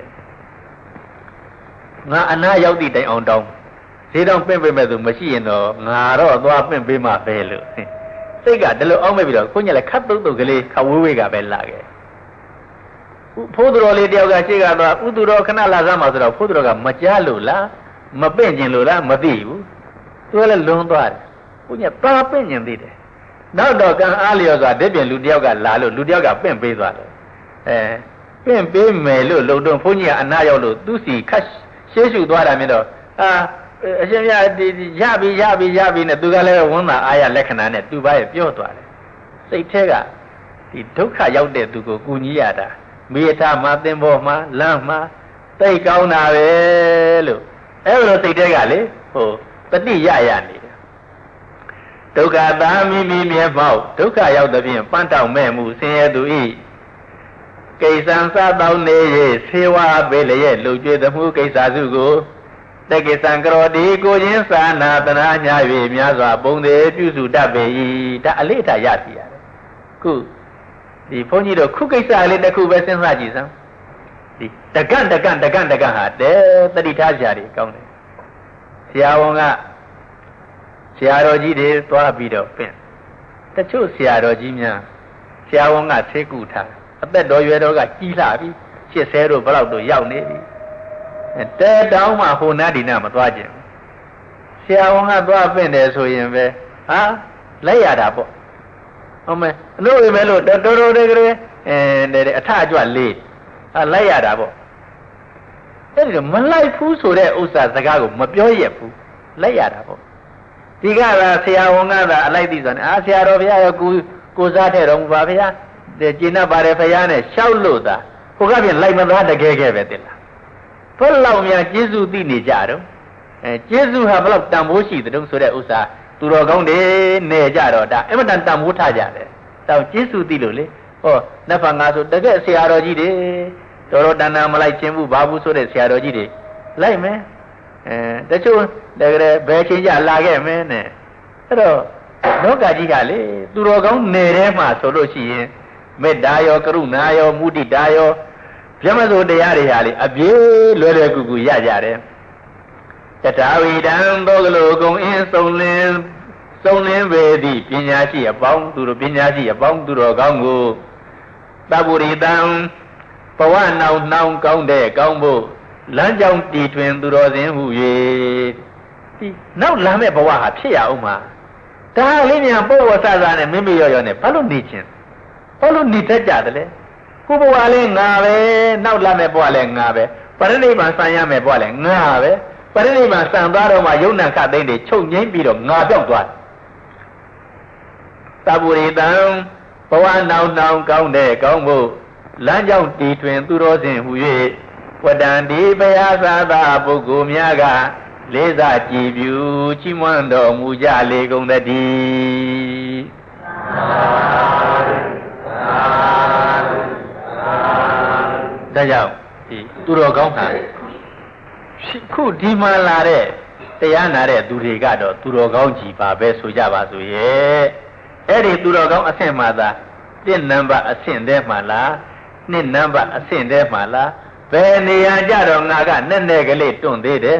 ငါအနာရောက်သည့်တိုင်အောင်တောင်းဈေးတောင်းပင့်ပေးမဲ့သူမရှိရင်တော့ငါတော့သွားပင့်ပေးမှပဲလို့စိတ်ကတလို့အောက်မဲ့ပြီးတော့ဘုန်းကြီးလည်းခတ်တုတ်တုတ်ကလေးခဝေးဝေးကပဲလာခဲ့ဖိုးသူတော်လေးတယောက်ကရှေ့ကတော့ဥသူတော်ခဏလာစားမှဆိုတော့ဖိုးသူတော်ကမကြားလို့လားမပင့်ကျင်လို့လားမသိဘူးသူကလည်းလွန်သွားတယ်ဘုညာပါပင့်ကျင်သေးတယ်နောက်တော့ကံအားလျော်စွာတစ်ပြင်လူတယောက်ကလာလို့လူတယောက်ကပင့်ပေးသွားတယ်အဲပင့်ပေးမယ်လို့လုံတော့ဘုညာအနာရောက်လို့သူစီခတ်ရှေးရှုသွားတာမြင်တော့အာအရှင်မြတ်ဒီရပြီရပြီရပြီနဲ့သူကလည်းဝန်တာအားရလက္ခဏာနဲ့သူပါရဲ့ပြောသွားတယ်စိတ်ထဲကဒီဒုက္ခရောက်တဲ့သူကိုကူညီရတာမိယထာမှာသင်္ဘောမှာလမ်းမှာသိကောင်းတာပဲလို့အဲ့လိုစိတ်ထဲကလေဟိုတတိရရနေတယ်ဒုက္ခသာမိမိမျက်မှောက်ဒုက္ခရောက်သည်ဖြင့်ပန်းတောင်မဲ့မှုဆင်းရဲသူဤကိစ္စံစားတောင်းနေ၍ဆေဝါပေးလျက်လှုပ်ကြွေးသမှုကိစ္စစုကိုတက္ကိစ္စံကရောတိကိုချင်းစာနာတနာညာ၍များစွာပုံသေးပြုစုတတ်ပေ၏ဒါအလေးထားရစီရတယ်ခုဒီဘုန်းကြီးတို့ခုကိစ္စလေးတစ်ခုပဲစဉ်းစားကြည့်စမ်းဒီတကန့်တကန့်တကန့်တကန့်ဟာတဲတတိထားကြရတယ်ကောင်းတယ်ဆရာဝန်ကဆရာတော်ကြီးတွေသွားပြီးတော့ပင့်တချို့ဆရာတော်ကြီးများဆရာဝန်ကဆေးကုထားအသက်တော်ရွယ်တော်ကကြီးလာပြီရှစ်ဆယ်တို့ဘလောက်တို့ရောက်နေပြီတဲတောင်းမှဟိုနာဒီနာမသွားခြင်းဆရာဝန်ကသွားပင့်တယ်ဆိုရင်ပဲဟာလိုက်ရတာပေါ့ဟုတ်မယ်အလို့ပဲလို့တော်တော်တည်းကလေးအဲအထအကျွတ်လေးဟာလိုက်ရတာပေါ့အဲ့ဒီမလိုက်ဘူးဆိုတဲ့ဥစ္စာစကားကိုမပြောရဘူးလိုက်ရတာပေါ့ဒီကလာဆရာဝန်ကသာအလိုက်သိဆိုတယ်အာဆရာတော်ဘုရားရောကိုကိုစားတဲ့တော်မူပါဘုရားကျင့်တတ်ပါတယ်ဘုရားနဲ့ရှောက်လို့သာဟိုကပြင်လိုက်မသားတကယ်ကဲပဲတင်လားဘယ်လောက်များကျေးဇူးသိနေကြတော့အဲကျေးဇူးဟာဘယ်လောက်တန်ဖိုးရှိတဲ့တုံးဆိုတဲ့ဥစ္စာသူတော်ကောင်းတွေနေကြတော့ဒါအမတန်တန်ဖိုးထားကြတယ်တောင်ကျေးဇူးသိလို့လေဟောနတ်ဖန်ငါဆိုတကယ်ဆရာတော်ကြီးတွေတော်တော်တန်တန်မလိုက်ခြင်းဘူးဘာဘူးဆိုတဲ့ဆရာတော်ကြီးတွေလိုက်မယ်အဲတချို့တကယ်ဘယ်ချင်းကြလာခဲ့မင်းနဲ့အဲ့တော့လောကကြီးကလေသူတော်ကောင်းနေတဲ့မှာဆိုလို့ရှိရင်မေတ္တာရောကရုဏာရောမုဒိတာရောဗျမစိုးတရားတွေဟာလေအပြေးလွယ်လွယ်ကူကူရကြတယ်တထာဝိတံသောကလိုကုံအင်းစုံလင်းစုံလင်းပေသည့်ပညာရှိအပေါင်းသူတို့ပညာရှိအပေါင်းသူတော်ကောင်းကိုသဗ္ဗရိတံဘဝနောင်နှောင်းကောင်းတဲ့ကောင်းဖို့လမ်းကြောင်းတည်ထွင်သူတော်စင်ဟု၍ဒီနောက်လာမဲ့ဘဝဟာဖြစ်ရအောင်မှာဒါလေးမြန်ပို့ဝဆဆနဲ့မိမိရောရောနဲ့ဘာလို့နေချင်းဘာလို့နေတတ်ကြတယ်လဲကိုဘဝလေးငါပဲနောက်လာမဲ့ဘဝလည်းငါပဲပရိနိဗ္ဗာန်ဆံရမဲ့ဘဝလည်းငါပဲပရိနိဗ္ဗာန်ဆံသွားတော့မှယုံနာခသိမ့်တွေချုပ်ငိမ့်ပြီးတော့ငါပြောက်သွားသဗ္ဗရိတံဘဝနောင်နှောင်းကောင်းတဲ့ကောင်းဖို့လမ်းကြောင်းတည်ထွင်သူတော်စင်ဟူ၍ဝတ္တန်ဒီဘုရားသာသာပုဂ္ဂိုလ်များကလေးစားကြည်ပြူချီးမွမ်းတော်မူကြလေကုန်သတည်းဒါကြောင့်ဒီသူတော်ကောင်းဟာခုဒီမှာလာတဲ့တရားနာတဲ့သူတွေကတော့သူတော်ကောင်းကြီးပါပဲဆိုကြပါစို့ရဲ့အဲ့ဒီသူတော်ကောင်းအဆင့်မှသာတစ်နံပါတ်အဆင့်တည်းမှလားနှစ်နံပါတ်အဆင့်တည်းမှလားဘယ်နေရာကြတော့ငါကနဲ့နဲ့ကလေးတွန့်သေးတယ်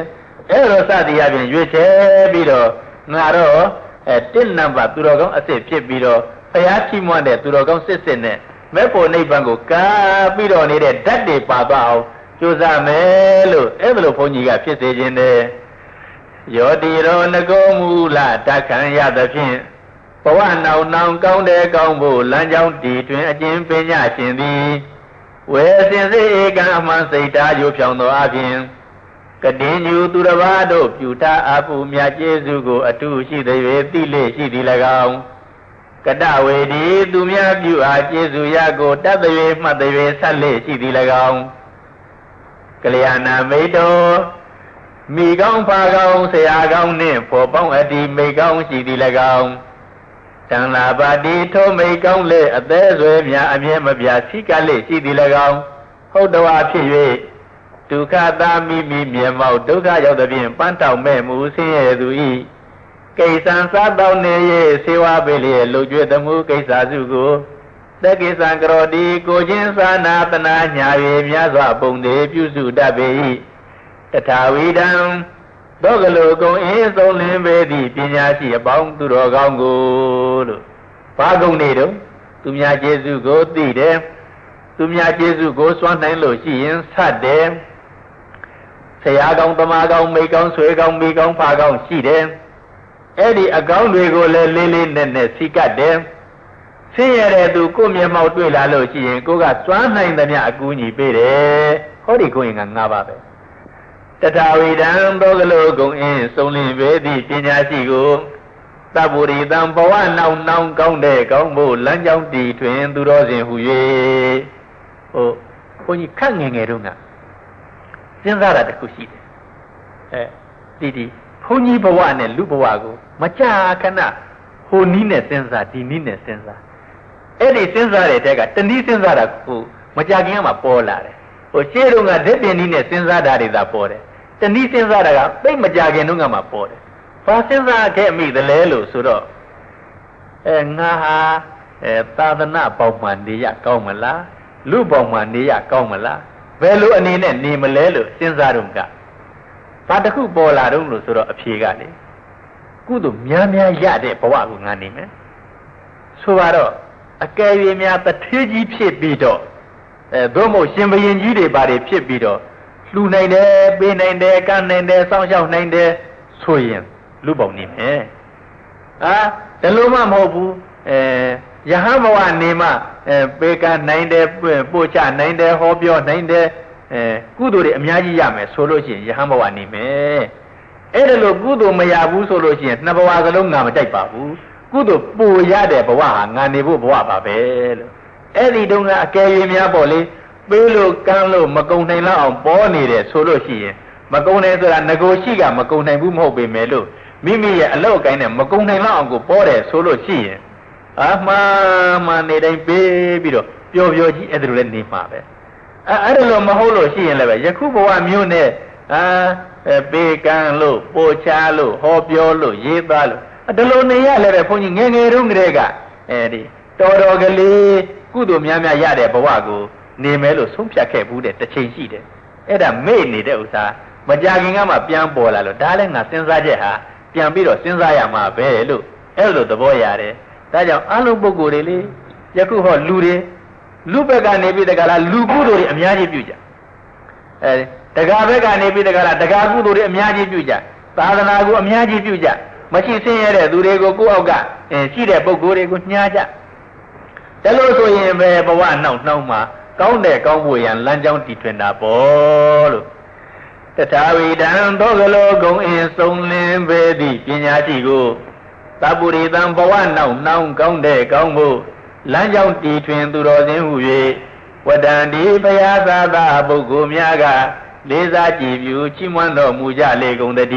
အဲ့လိုစသည်အပြင်ရွေးချယ်ပြီးတော့ငါတော့အဲတစ်နံပါတ်သူတော်ကောင်းအစ်စ်ဖြစ်ပြီးတော့ဘုရားချီးမွမ်းတဲ့သူတော်ကောင်းစစ်စစ်နဲ့မဲ့ဖို့နိဗ္ဗာန်ကိုကားပြီးတော့နေတဲ့ဓာတ်တွေပါသွားအောင်ကြိုးစားမယ်လို့အဲ့လိုဘုန်းကြီးကဖြစ်စေခြင်းနဲ့ယောတိရောငကောမူလတခံရသဖြင့်ဘဝနောင်နောင်ကောင်းတဲ့ကောင်းဖို့လမ်းကြောင်းတည်တွင်အကျဉ်ပညာရှင်သည်ဝေစင်စေဧကံအမှန်စိတ်ဓာတ်ရုပ်ဖြောင်းသောအပြင်ကတိညူသူတစ်ပါးတို့ပြုထားအပူမြတ်ကျေးဇူးကိုအတုရှိသည်၍သိလေရှိသည်၎င်းကတဝေဒီသူများပြုအားကျေးဇူးရကိုတတ်သည်မှတ်သည်ဆက်လေရှိသည်၎င်းကလျာဏမိတ်တော်မိကောင်းဖာကောင်းဆရာကောင်းနှင့်ဖော်ပေါင်းအတ္တိမိကောင်းရှိသည်၎င်းတန်လာပါတိထိုမိကောင်းလေအသေးဆွေများအမြဲမပြစိကလေရှိသည်၎င်းဟုတ်တော်ဖြစ်၍ဒုက္ခသာမိမိမြေမောက်ဒုက္ခရောက်သည်ဖြင့်ပန်းတောက်မဲ့မူဆင်းရဲသူ၏ကိစ္စံစားတောင်းနေ၍စေဝါပေးလျက်လူကျွေးသမှုကိစ္စစုကိုသက္ကိစ္စံကရောတိကိုချင်းသာနာတနာညာ၍မြတ်စွာပုံသေးပြုစုတတ်ပေ၏တထာဝိဒံသောကလူကုံအင်းဆုံးလင်းပေသည့်ပညာရှိအပေါင်းသူတော်ကောင်းကိုလို့ဘာကုံနေတော့သူများကျေးဇူးကိုသိတယ်သူများကျေးဇူးကိုစွမ်းနိုင်လို့ရှိရင်ဆက်တယ်ဆရာကောင်းတမကောင်းမိကောင်းဆွေကောင်းမိကောင်းဖာကောင်းရှိတယ်အဲ့ဒီအကောင်းတွေကိုလည်းလေးလေးနက်နက်စိကတ်တယ်ဆင်းရဲတဲ့သူကိုမျက်မှောက်တွေ့လာလို့ရှိရင်ကိုကစွမ်းနိုင်သမျှအကူအညီပေးတယ်ဟောဒီကိုရင်ကငါးပါပဲတထာဝိဒံသောကလောကုံအင်းဆုံးလင်းပေသည့်ပညာရှိကိုသဗ္ဗုရိတံဘဝနောင်နောင်ကောင်းတဲ့ကောင်းဖို့လမ်းကြောင်းတည်ထွင်သူတော်စဉ်ဟူ၍ဟိုဘုန်းကြီးခက်ငယ်ငယ်တုန်းကစဉ်းစားတာတခုရှိတယ်အဲဒီဒီဘုန်းကြီးဘဝနဲ့လူဘဝကိုမကြာခဏဟိုနီးနဲ့စဉ်းစားဒီနီးနဲ့စဉ်းစားအဲ့ဒီစဉ်းစားတဲ့တက်ကတနည်းစဉ်းစားတာကိုမကြာခင်ကမှပေါ်လာတယ်ဟိုရှေ့တုန်းကဓာတ်တင်နီးနဲ့စဉ်းစားတာတွေသာပေါ်တယ်တနည်းစဉ်းစားတာကသိမကြာခင်တုန်းကမှပေါ်တယ်ဘာစဉ်းစားခဲ့မိသလဲလို့ဆိုတော့အဲငါဟာအဲသာသနာပေါင်းမှနေရကောင်းမလားလူပေါင်းမှနေရကောင်းမလားဘယ်လိုအနေနဲ့နေမလဲလို့စဉ်းစားတော့ကဘာတစ်ခုပေါ်လာတော့လို့ဆိုတော့အဖြေကလေကုသိုလ်များများရတဲ့ဘဝကိုငါနေမယ်ဆိုတော့အကယ်၍များတထေးကြီးဖြစ်ပြီးတော့အဲသို့မဟုတ်ရှင်ဘရင်ကြီးတွေဘာတွေဖြစ်ပြီးတော့လှူနိုင်တယ်ပေးနိုင်တယ်ကမ်းနိုင်တယ်စောင့်ရှောက်နိုင်တယ်ဆိုရင်လူပေါင်းနေမယ်ဟာဒါလို့မှမဟုတ်ဘူးအဲယဟန်ဘဝနေမှအဲပေးကမ်းနိုင်တယ်ပို့ချနိုင်တယ်ဟောပြောနိုင်တယ်အဲကုသိုလ်တွေအများကြီးရမယ်ဆိုလို့ရှိရင်ယဟန်ဘဝနေမယ်အဲ့ဒါလို့ကုသိုလ်မရဘူးဆိုလို့ရှိရင်နှစ်ဘဝစလုံးငါမတိုက်ပါဘူးကုသိုလ်ပူရတဲ့ဘဝဟာငါနေဖို့ဘဝပါပဲလို့အဲ့ဒီတုန်းကအကယ်၍များပေါ့လေပေးလို့ကမ်းလို့မကုံနိုင်လောက်အောင်ပေါ်နေတယ်ဆိုလို့ရှိရင်မကုံနိုင်ဆိုတာငကိုရှိကမကုံနိုင်ဘူးမဟုတ်ပေမဲ့လို့မိမိရဲ့အလောက်ကိုင်းနဲ့မကုံနိုင်လောက်အောင်ကိုပေါ်တယ်ဆိုလို့ရှိရင်အာမှန်မှန်နေတိုင်းပေးပြီးတော့ပျော်ပျော်ကြီးအဲ့ဒါလိုလည်းနေမှာပဲအဲအဲ့ဒါလိုမဟုတ်လို့ရှိရင်လည်းပဲယခုဘဝမျိုးနဲ့အာပေးကမ်းလို့ပို့ချလို့ဟောပြောလို့ရေးသားလို့ဒါလိုနေရလည်းပဲဘုန်းကြီးငယ်ငယ်တုန်းကတည်းကအဲဒီတော်တော်ကလေးကုသိုလ်များများရတဲ့ဘဝကိုနေမယ်လို့ဆုံးဖြတ်ခဲ့ဘူးတဲ့တစ်ချိန်ရှိတယ်အဲ့ဒါမေ့နေတဲ့ဥစ္စာမကြခင်ကမှပြန်ပေါ်လာလို့ဒါလည်းငါစဉ်းစားချက်ဟာပြန်ပြီးတော့စဉ်းစားရမှာပဲလို့အဲ့လိုသဘောရတယ်ဒါကြောင့်အလုံးပုဂ္ဂိုလ်တွေလေယခုဟောလူတွေလူဘက်ကနေပြီးတကလားလူကုသိုလ်တွေအများကြီးပြုကြအဲတက္ကဘက်ကနေပြီးတကလားတက္ကကုသိုလ်တွေအများကြီးပြုကြသာသနာကိုအများကြီးပြုကြမရှိဆင်းရဲတဲ့သူတွေကိုကိုယ့်အောက်ကအဲရှိတဲ့ပုဂ္ဂိုလ်တွေကိုညှားကြဒါလို့ဆိုရင်ပဲဘဝနောက်နှောင်းမှာကောင်းတဲ့ကောင်းဖို့ရန်လမ်းကြောင်းတည်ထွင်တာပေါ့လို့တထာဝိဒံသောကလောကုံအင်းဆုံးလင်းပေသည့်ပညာရှိကိုသဗ္ဗုရိတံဘဝနောက်နှောင်းကောင်းတဲ့ကောင်းဖို့လမ်းကြောင်းတည်ထွင်သူတော်စင်ဟု၍ဝတ္တန္တိဘုရားသာသာပုဂ္ဂိုလ်များကလေးစားကြည်ပြုချီးမွမ်းတော်မူကြလေကုန်တည်း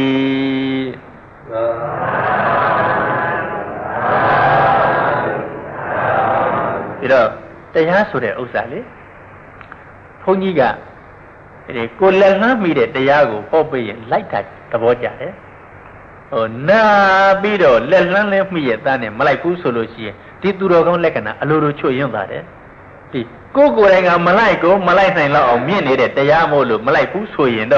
ပြီးတော့တရားဆိုတဲ့ဥစ္စာလေဘုန်းကြီးကဒီကိုလက်လှမ်းမိတဲ့တရားကိုဟောပေးရင်လိုက်တာသဘောကျတယ်ဟိုနာပြီးတော့လက်လှမ်းလဲမိရဲ့သားနဲ့မလိုက်ဘူးဆိုလို့ရှိရင်ဒီသူတော်ကောင်းလက္ခဏာအလိုလိုချွတ်ယွန်းသွားတယ်ဒီကိုယ်ကိုယ်တိုင်ကမလိုက်ကိုမလိုက်နိုင်တော့အောင်မြင့်နေတဲ့တရားမို့လို့မလိုက်ဘူးဆိုရင်တော့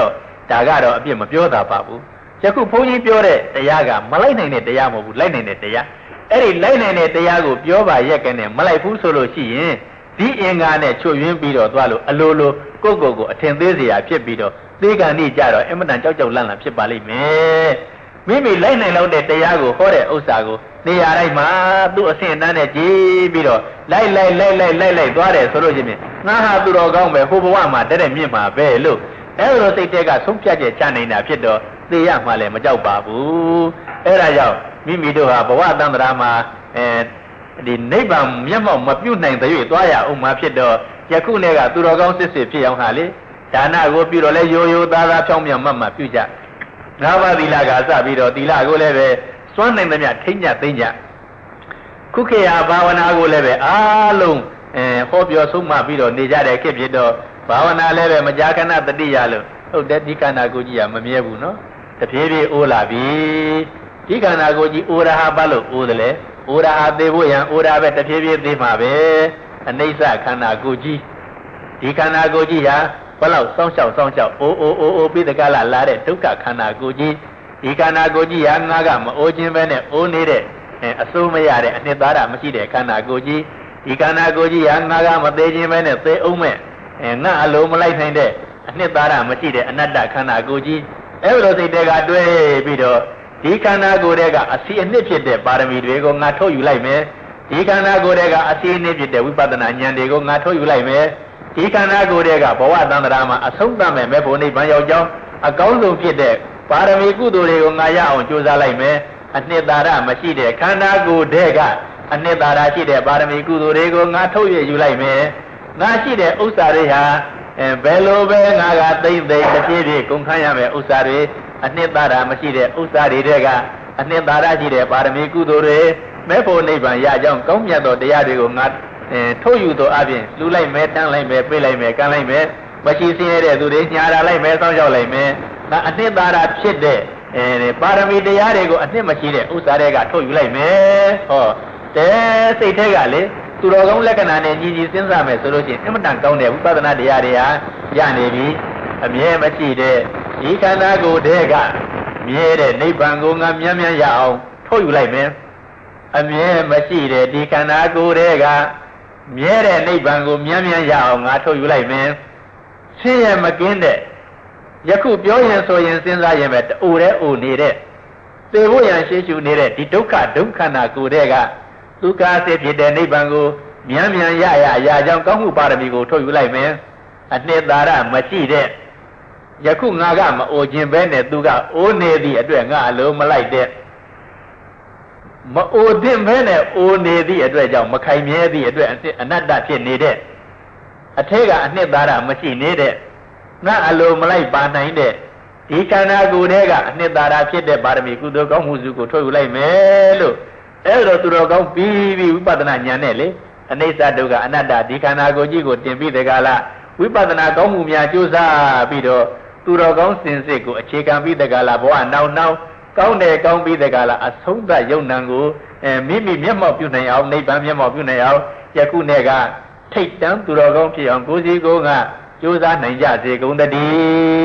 ဒါကတော့အပြစ်မပြောတာပါဘူးယခုဘုန်းကြီးပြောတဲ့တရားကမလိုက်နိုင်တဲ့တရားမဟုတ်ဘူးလိုက်နိုင်တဲ့တရားအဲ့ဒီလိုက်နိုင်တဲ့တရားကိုပြောပါရက်ကနေမလိုက်ဘူးဆိုလို့ရှိရင်ဒီအင်္ဂါနဲ့ချွတ်ယွင်းပြီးတော့သွားလို့အလိုလိုကိုယ့်ကိုယ်ကိုအထင်သေးစရာဖြစ်ပြီးတော့သေကံนี่ကြတော့အမတန်ကြောက်ကြောက်လန့်လန့်ဖြစ်ပါလိမ့်မယ်မိမိလိုက်နိုင်လို့တဲ့တရားကိုဟောတဲ့ဥစ္စာကိုနေရာတိုင်းမှာသူ့အဆင့်အတန်းနဲ့ကြည်ပြီးတော့လိုက်လိုက်လိုက်လိုက်လိုက်လိုက်သွားတယ်ဆိုလို့ရှိရင်ငါဟာသူတော်ကောင်းပဲဟိုဘဝမှာတဲ့တဲ့မြင့်မှာပဲလို့အဲ့လိုစိတ်တဲ့ကဆုံးဖြတ်ချက်ချနိုင်တာဖြစ်တော့သေရမှလည်းမကြောက်ပါဘူးအဲ့ဒါကြောင့်မိမိတို့ဟာဘဝတန္တရာမှာအဲဒီနိဗ္ဗာန်မျက်မှောက်မပြုတ်နိုင်တဲ့၍သွားရအောင်မှာဖြစ်တော့ယခုနဲ့ကသူတော်ကောင်းစစ်စစ်ဖြစ်အောင်ဟာလေဒါနကိုပြုတော့လဲရိုးရိုးသားသားဖြောင်းမြတ်မှတ်မှပြုကြငါးပါးသီလကစပြီးတော့သီလကိုလည်းပဲစွမ်းနိုင်သမျှထိမ့်ညသိမ့်ညခုခေတ်ဟာဘာဝနာကိုလည်းပဲအားလုံးအဲဟောပြောဆုံးမပြီးတော့နေကြတဲ့ခေတ်ဖြစ်တော့ဘာဝနာလည်းပဲမကြာခဏတတိယလို့ဟုတ်တယ်ဒီခန္ဓာကိုယ်ကြီးကမမြဲဘူးနော်တဖြည်းဖြည်းအိုးလာပြီဒီခန္ဓာကိုယ်ကြီးအိုးရဟာဘာလို့အိုးတယ်လဲအိုးရဟာသေဖို့ရန်အိုးရပဲတဖြည်းဖြည်းသိမှာပဲအနိစ္စခန္ဓာကိုယ်ကြီးဒီခန္ဓာကိုယ်ကြီးဟာဘလောက်စောင်းလျှောက်စောင်းလျှောက်အိုးအိုးအိုးအိုးပြီးတကလာလာတဲ့ဒုက္ခခန္ဓာကိုယ်ကြီးဒီခန္ဓာကိုယ်ကြီးဟာငါကမအိုးခြင်းပဲနဲ့အိုးနေတဲ့အစိုးမရတဲ့အနှစ်သာရမရှိတဲ့ခန္ဓာကိုယ်ကြီးဒီခန္ဓာကိုယ်ကြီးဟာငါကမသေးခြင်းပဲနဲ့သေအောင်မဲ့အဲငါအလိုမလိုက်နိုင်တဲ့အနှစ်သာရမရှိတဲ့အနတ္တခန္ဓာကိုယ်ကြီးအဲ့လိုစိတ်တွေကတွဲပြီးတော့ဒီခန္ဓာကိုယ်တွေကအစီအနှစ်ဖြစ်တဲ့ပါရမီတွေကိုငါထုတ်ယူလိုက်မယ်ဒီခန္ဓာကိုယ်တွေကအစီအနှစ်ဖြစ်တဲ့ဝိပဿနာဉာဏ်တွေကိုငါထုတ်ယူလိုက်မယ်ဒီခန္ဓာကိုယ်တွေကဘဝတန္တရာမှာအဆုံးသတ်မဲ့မဲ့ဖို့နိဗ္ဗာန်ရောက်ကြောင်းအကောင်းဆုံးဖြစ်တဲ့ပါရမီကုသိုလ်တွေကိုငါရအောင်ကြိုးစားလိုက်မယ်အနှစ်သာရမရှိတဲ့ခန္ဓာကိုယ်တွေကအနှစ်သာရရှိတဲ့ပါရမီကုသိုလ်တွေကိုငါထုတ်ရယူလိုက်မယ်ငါရှိတဲ့ဥစ္စာတွေဟာအဲဘယ်လိုပဲငါကသိမ့်သိမ့်တစ်ပြေးပြေးကုန်ခန်းရမယ်ဥစ္စာတွေအနှစ်သာရမရှိတဲ့ဥစ္စာတွေတွေကအနှစ်သာရရှိတဲ့ပါရမီကုသိုလ်တွေမဲ့ဖို့နိဗ္ဗာန်ရကြောင်းကောင်းမြတ်သောတရားတွေကိုငါအဲထုတ်ယူသောအပြင်လှူလိုက်မယ်တန်းလိုက်မယ်ပေးလိုက်မယ်ကမ်းလိုက်မယ်မရှိစင်းရတဲ့သူတွေညာလာလိုက်မယ်စောင့်ရှောက်လိုက်မယ်ငါအနှစ်သာရဖြစ်တဲ့အဲပါရမီတရားတွေကိုအနှစ်မရှိတဲ့ဥစ္စာတွေကထုတ်ယူလိုက်မယ်ဟောတဲစိတ်ထဲကလေသူတော်ကောင်းလက္ခဏာနဲ့ညီညီစဉ်းစားမယ်ဆိုလို့ရှိရင်အမှန်တန်ကောင်းတဲ့ဝိပဿနာတရားတွေဟာရနေပြီအမြဲမရှိတဲ့ဒီခန္ဓာကိုယ်တည်းကမြဲတဲ့နိဗ္ဗာန်ကိုငါမြတ်မြတ်ရအောင်ထုတ်ယူလိုက်မယ်အမြဲမရှိတဲ့ဒီခန္ဓာကိုယ်တည်းကမြဲတဲ့နိဗ္ဗာန်ကိုမြတ်မြတ်ရအောင်ငါထုတ်ယူလိုက်မယ်ဆင်းရဲမကင်းတဲ့ယခုပြောရင်ဆိုရင်စဉ်းစားရင်ပဲတူတဲ့အိုနေတဲ့သေဖို့ရန်ရှေ့ရှုနေတဲ့ဒီဒုက္ခဒုက္ခနာကိုယ်တည်းကဒုက္ခစေဖြစ်တဲ့နိဗ္ဗာန်ကိုမြန်မြန်ရရရကြောင်းကောင်းမှုပါရမီကိုထုတ်ယူလိုက်မယ်အနှစ်သာရမရှိတဲ့ယခုငါကမအိုခြင်းပဲနဲ့သူကအိုးနေသည့်အတွက်ငါအလိုမလိုက်တဲ့မအိုသင့်ပဲနဲ့အိုနေသည့်အတွက်ကြောင့်မခိုင်မြဲသည့်အတွက်အနတ္တဖြစ်နေတဲ့အထက်ကအနှစ်သာရမရှိနေတဲ့ငါအလိုမလိုက်ပါနိုင်တဲ့ဒီခန္ဓာကိုယ်တည်းကအနှစ်သာရဖြစ်တဲ့ပါရမီကုသိုလ်ကောင်းမှုစုကိုထုတ်ယူလိုက်မယ်လို့အဲ့တော့သူတော်ကောင်းပြီးပြီးဝိပဿနာဉာဏ်နဲ့လေအနိစ္စဒုက္ခအနတ္တဒီခန္ဓာကိုယ်ကြီးကိုတင်ပြီးတဲ့ကာလဝိပဿနာကောင်းမှုများကြိုးစားပြီးတော့သူတော်ကောင်းစင်စစ်ကိုအခြေခံပြီးတဲ့ကာလဘဝနောက်နောက်ကောင်းတယ်ကောင်းပြီးတဲ့ကာလအဆုံးသတ်ယုံနံကိုအဲမိမိမျက်မှောက်ပြုနိုင်အောင်နိဗ္ဗာန်မျက်မှောက်ပြုနိုင်အောင်ယခုနဲ့ကထိတ်တန်းသူတော်ကောင်းဖြစ်အောင်ကိုယ်စီကိုယ်ကကြိုးစားနိုင်ကြစေကုန်တည်း